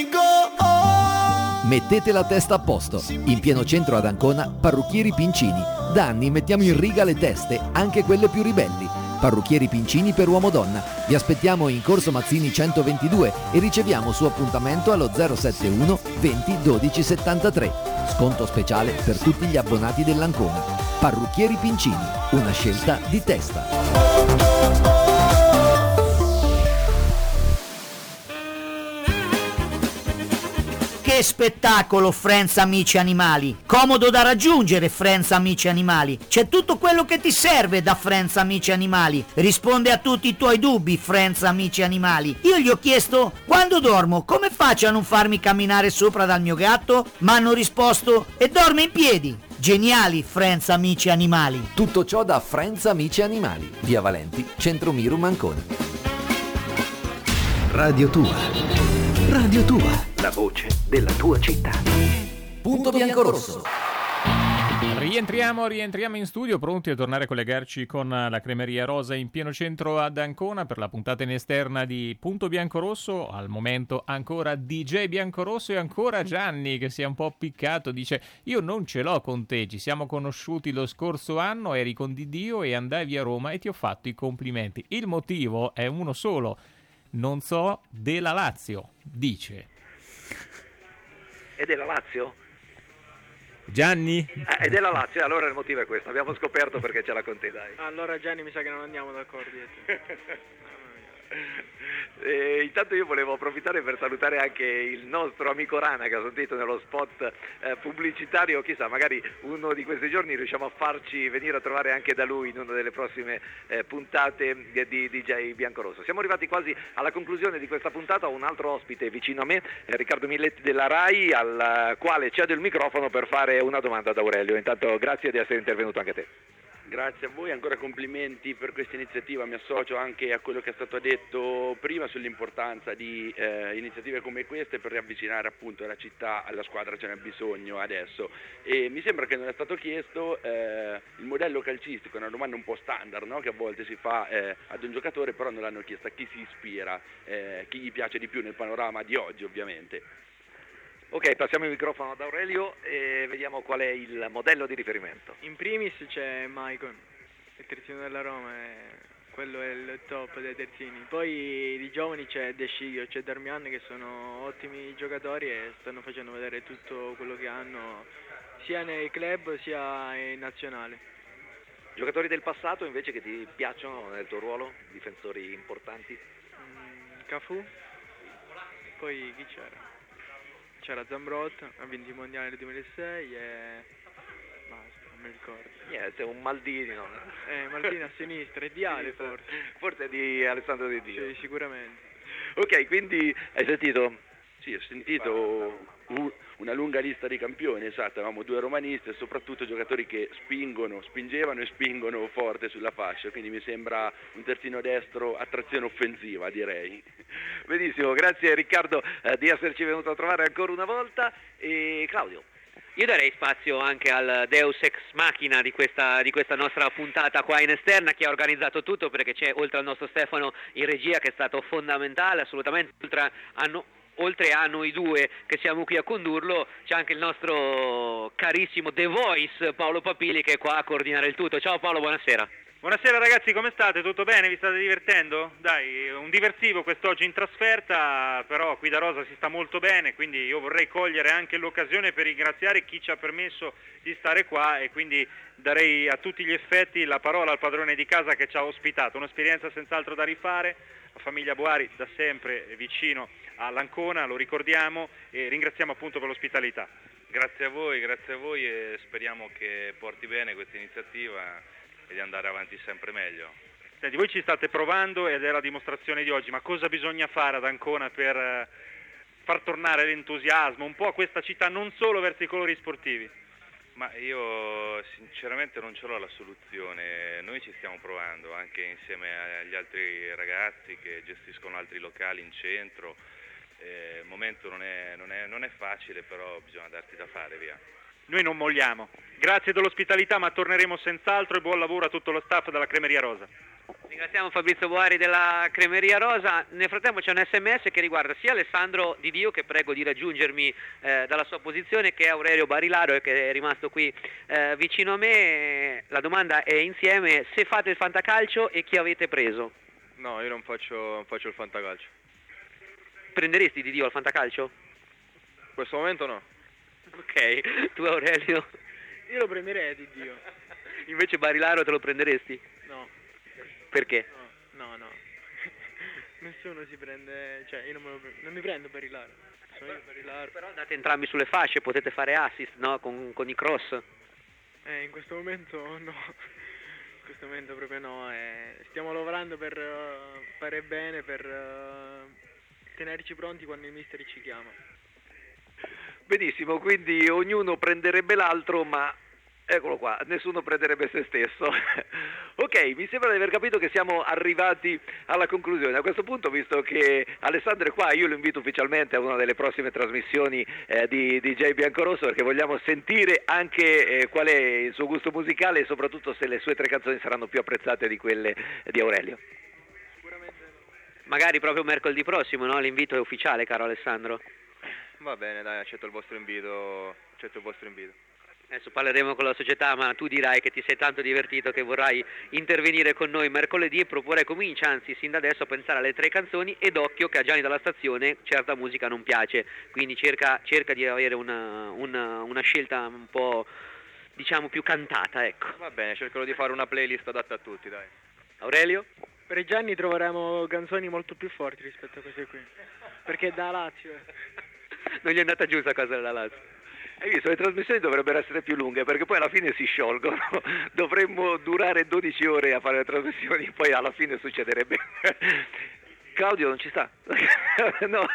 Mettete la testa a posto. In pieno centro ad Ancona, Parrucchieri Pincini. Da anni mettiamo in riga le teste, anche quelle più ribelli. Parrucchieri Pincini per uomo-donna. Vi aspettiamo in Corso Mazzini 122 e riceviamo su appuntamento allo 071 20 12 73. Sconto speciale per tutti gli abbonati dell'Ancona. Parrucchieri Pincini, una scelta di testa. Che spettacolo, Friends Amici Animali! Comodo da raggiungere, Friends Amici Animali. C'è tutto quello che ti serve da Friends Amici Animali. Risponde a tutti i tuoi dubbi, Friends Amici Animali. Io gli ho chiesto, quando dormo, come faccio a non farmi camminare sopra dal mio gatto? Ma hanno risposto, e dorme in piedi. Geniali, Friends Amici Animali. Tutto ciò da Friends Amici Animali. Via Valenti, Centro Mirum Ancona. Radio Tua. Radio Tua. La voce della tua città. Punto Biancorosso. Rientriamo in studio, pronti a tornare a collegarci con la Cremeria Rosa in pieno centro ad Ancona per la puntata in esterna di Punto Biancorosso. Al momento ancora DJ Biancorosso e ancora Gianni che si è un po' piccato, dice: io non ce l'ho con te, ci siamo conosciuti lo scorso anno, eri con Didio e andai via Roma e ti ho fatto i complimenti. Il motivo è uno solo, non so della Lazio, dice. E della Lazio? Gianni? È della Lazio, allora il motivo è questo, abbiamo scoperto perché ce la con te, dai. Allora Gianni mi sa che non andiamo d'accordo. Intanto io volevo approfittare per salutare anche il nostro amico Rana che ho sentito nello spot pubblicitario. Chissà, magari uno di questi giorni riusciamo a farci venire a trovare anche da lui in una delle prossime puntate di DJ Biancorosso. Siamo arrivati quasi alla conclusione di questa puntata. Ho un altro ospite vicino a me, Riccardo Milletti della RAI, al quale cedo il microfono per fare una domanda ad Aurelio. Intanto grazie di essere intervenuto anche a te. Grazie a voi, ancora complimenti per questa iniziativa, mi associo anche a quello che è stato detto prima sull'importanza di iniziative come queste per riavvicinare appunto la città alla squadra, ce n'è bisogno adesso. E mi sembra che non è stato chiesto il modello calcistico, è una domanda un po' standard, no? Che a volte si fa ad un giocatore, però non l'hanno chiesto a chi si ispira, chi gli piace di più nel panorama di oggi ovviamente. Ok, passiamo il microfono ad Aurelio e vediamo qual è il modello di riferimento. In primis c'è Maicon, il terzino della Roma, quello è il top dei terzini. Poi di giovani c'è De Sciglio, c'è Darmian che sono ottimi giocatori e stanno facendo vedere tutto quello che hanno sia nei club sia in nazionale. Giocatori del passato invece che ti piacciono nel tuo ruolo, difensori importanti? Cafu, poi chi c'era? C'era Zambrot, ha vinto il mondiale nel 2006 e basta, non mi ricordo. Niente, un Maldini, no? Maldini a sinistra, ideale forse. Forse di Alessandro Di Dio. Sì, sicuramente. Ok, quindi hai sentito? Sì, ho sentito una lunga lista di campioni, esatto, avevamo 2 romanisti e soprattutto giocatori che spingevano e spingono forte sulla fascia, quindi mi sembra un terzino destro a trazione offensiva, direi. Benissimo, grazie Riccardo di esserci venuto a trovare ancora una volta. E Claudio? Io darei spazio anche al Deus Ex Machina di questa nostra puntata qua in esterna, che ha organizzato tutto, perché c'è oltre al nostro Stefano in regia che è stato fondamentale, assolutamente, oltre a noi due che siamo qui a condurlo, c'è anche il nostro carissimo The Voice Paolo Papilli che è qua a coordinare il tutto. Ciao Paolo, buonasera. Buonasera ragazzi, come state? Tutto bene? Vi state divertendo? Dai, un diversivo quest'oggi in trasferta, però qui da Rosa si sta molto bene, quindi io vorrei cogliere anche l'occasione per ringraziare chi ci ha permesso di stare qua e quindi darei a tutti gli effetti la parola al padrone di casa che ci ha ospitato, un'esperienza senz'altro da rifare. La famiglia Boari da sempre è vicino all'Ancona, lo ricordiamo e ringraziamo appunto per l'ospitalità. Grazie a voi e speriamo che porti bene questa iniziativa e di andare avanti sempre meglio. Senti, voi ci state provando ed è la dimostrazione di oggi, ma cosa bisogna fare ad Ancona per far tornare l'entusiasmo un po' a questa città, non solo verso i colori sportivi? Ma io sinceramente non ce l'ho la soluzione, noi ci stiamo provando anche insieme agli altri ragazzi che gestiscono altri locali in centro, il momento non è facile, però bisogna darti da fare, via. Noi non molliamo. Grazie dell'ospitalità, ma torneremo senz'altro e buon lavoro a tutto lo staff della Cremeria Rosa. Ringraziamo Fabrizio Boari della Cremeria Rosa. Nel frattempo c'è un SMS che riguarda sia Alessandro Di Dio, che prego di raggiungermi dalla sua posizione, che Aurelio Barilaro che è rimasto qui vicino a me. La domanda è insieme: se fate il fantacalcio e chi avete preso? No, io non faccio il fantacalcio. Prenderesti Di Dio al fantacalcio? In questo momento no. Ok, tu Aurelio? Io lo prenderei Di Dio. Invece Barilaro te lo prenderesti? No. Perché? No. Nessuno si prende, cioè io non mi prendo Barilaro. Sono io Barilaro. Però andate entrambi sulle fasce, potete fare assist, no? Con i cross. In questo momento no. In questo momento proprio no. Stiamo lavorando per fare bene, per tenerci pronti quando il mister ci chiama. Benissimo, quindi ognuno prenderebbe l'altro, ma eccolo qua, nessuno prenderebbe se stesso. Ok, mi sembra di aver capito che siamo arrivati alla conclusione. A questo punto, visto che Alessandro è qua, io lo invito ufficialmente a una delle prossime trasmissioni di DJ Biancorosso, perché vogliamo sentire anche qual è il suo gusto musicale e soprattutto se le sue 3 canzoni saranno più apprezzate di quelle di Aurelio. Sicuramente. Magari proprio mercoledì prossimo, no? L'invito è ufficiale, caro Alessandro. Va bene, dai, accetto il vostro invito. Adesso parleremo con la società, ma tu dirai che ti sei tanto divertito che vorrai intervenire con noi mercoledì e proporre, comincia anzi sin da adesso a pensare alle 3 canzoni, ed occhio che a Gianni dalla stazione certa musica non piace, quindi cerca di avere una scelta un po', diciamo, più cantata, ecco. Va bene, cercherò di fare una playlist adatta a tutti, dai. Aurelio? Per Gianni troveremo canzoni molto più forti rispetto a queste qui, perché è da Lazio. Non gli è andata giù sta cosa della Lazio. Hai visto, le trasmissioni dovrebbero essere più lunghe perché poi alla fine si sciolgono. Dovremmo durare 12 ore a fare le trasmissioni, poi alla fine succederebbe. Claudio non ci sta? No.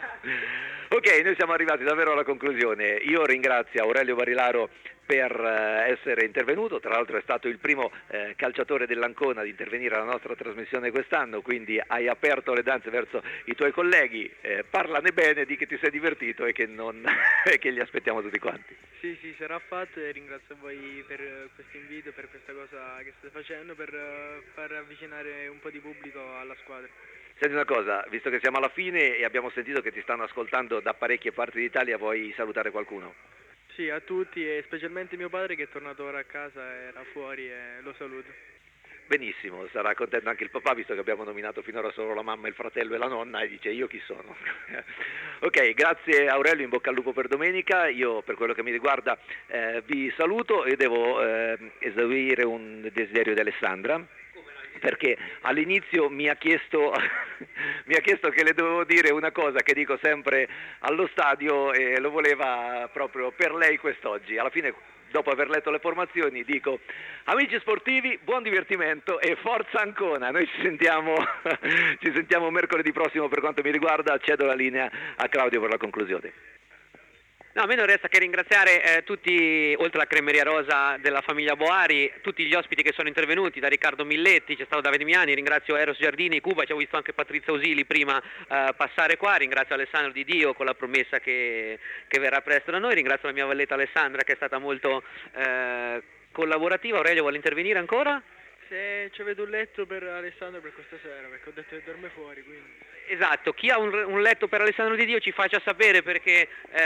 Ok, noi siamo arrivati davvero alla conclusione. Io ringrazio Aurelio Barilaro per essere intervenuto, tra l'altro è stato il primo calciatore dell'Ancona ad intervenire alla nostra trasmissione quest'anno, quindi hai aperto le danze verso i tuoi colleghi, parlane bene, di che ti sei divertito e che li aspettiamo tutti quanti. Sì, sarà fatto, e ringrazio voi per questo invito, per questa cosa che state facendo, per far avvicinare un po' di pubblico alla squadra. Senti una cosa, visto che siamo alla fine e abbiamo sentito che ti stanno ascoltando da parecchie parti d'Italia, vuoi salutare qualcuno? Sì, a tutti, e specialmente mio padre che è tornato ora a casa, era fuori, e lo saluto. Benissimo, sarà contento anche il papà, visto che abbiamo nominato finora solo la mamma, il fratello e la nonna, e dice io chi sono. Ok, grazie Aurelio, in bocca al lupo per domenica. Io per quello che mi riguarda vi saluto e devo esaurire un desiderio di Alessandra, perché all'inizio mi ha chiesto che le dovevo dire una cosa che dico sempre allo stadio e lo voleva proprio per lei quest'oggi. Alla fine, dopo aver letto le formazioni, dico: amici sportivi, buon divertimento e forza Ancona. Noi ci sentiamo mercoledì prossimo. Per quanto mi riguarda, cedo la linea a Claudio per la conclusione. No, a me non resta che ringraziare tutti, oltre alla Cremeria Rosa della famiglia Boari, tutti gli ospiti che sono intervenuti, da Riccardo Milletti, c'è stato Davide Miani, ringrazio Eros Giardini, Cuba, ci ho visto anche Patrizia Usili prima passare qua, ringrazio Alessandro Di Dio con la promessa che verrà presto da noi, ringrazio la mia valletta Alessandra che è stata molto collaborativa. Aurelio vuole intervenire ancora? Se ci vedo un letto per Alessandro per questa sera, perché ho detto che dorme fuori, quindi... Esatto, chi ha un letto per Alessandro Di Dio ci faccia sapere, perché ve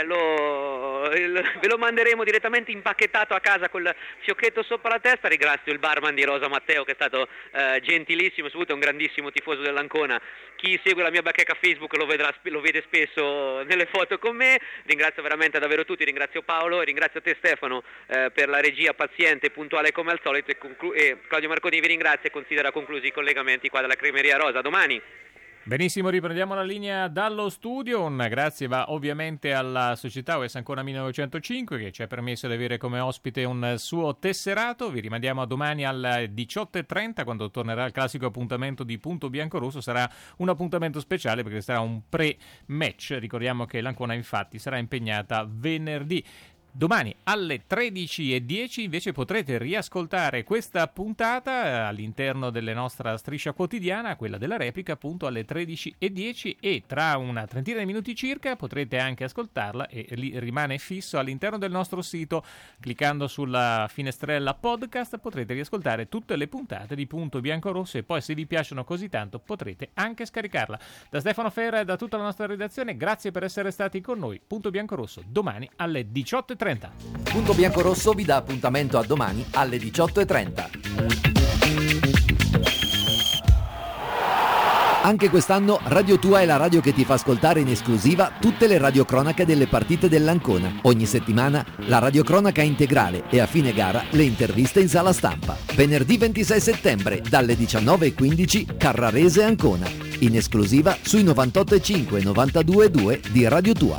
lo manderemo direttamente impacchettato a casa col fiocchetto sopra la testa. Ringrazio il barman di Rosa Matteo che è stato gentilissimo, soprattutto è un grandissimo tifoso dell'Ancona. Chi segue la mia bacheca Facebook lo vede spesso nelle foto con me. Ringrazio veramente davvero tutti, ringrazio Paolo e ringrazio te Stefano per la regia paziente e puntuale come al solito, e Claudio Marconi vi ringrazio e considera conclusi i collegamenti qua dalla Cremeria Rosa. Domani. Benissimo, riprendiamo la linea dallo studio. Un grazie va ovviamente alla società OS Ancona 1905 che ci ha permesso di avere come ospite un suo tesserato. Vi rimandiamo a domani alle 18:30 quando tornerà il classico appuntamento di Punto Biancorosso. Sarà un appuntamento speciale perché sarà un pre-match. Ricordiamo che l'Ancona infatti sarà impegnata venerdì. Domani alle 13:10 invece potrete riascoltare questa puntata all'interno della nostra striscia quotidiana, quella della replica, appunto alle 13:10, e tra una trentina di minuti circa potrete anche ascoltarla e lì rimane fisso all'interno del nostro sito. Cliccando sulla finestrella podcast potrete riascoltare tutte le puntate di Punto Biancorosso e poi, se vi piacciono così tanto, potrete anche scaricarla. Da Stefano Ferra e da tutta la nostra redazione, grazie per essere stati con noi. Punto Biancorosso domani alle 18:30. Punto Biancorosso vi dà appuntamento a domani alle 18:30. Anche quest'anno Radio Tua è la radio che ti fa ascoltare in esclusiva tutte le radiocronache delle partite dell'Ancona. Ogni settimana la radiocronaca integrale e a fine gara le interviste in sala stampa. Venerdì 26 settembre dalle 19:15 Carrarese Ancona. In esclusiva sui 98.5 e 92.2 di Radio Tua.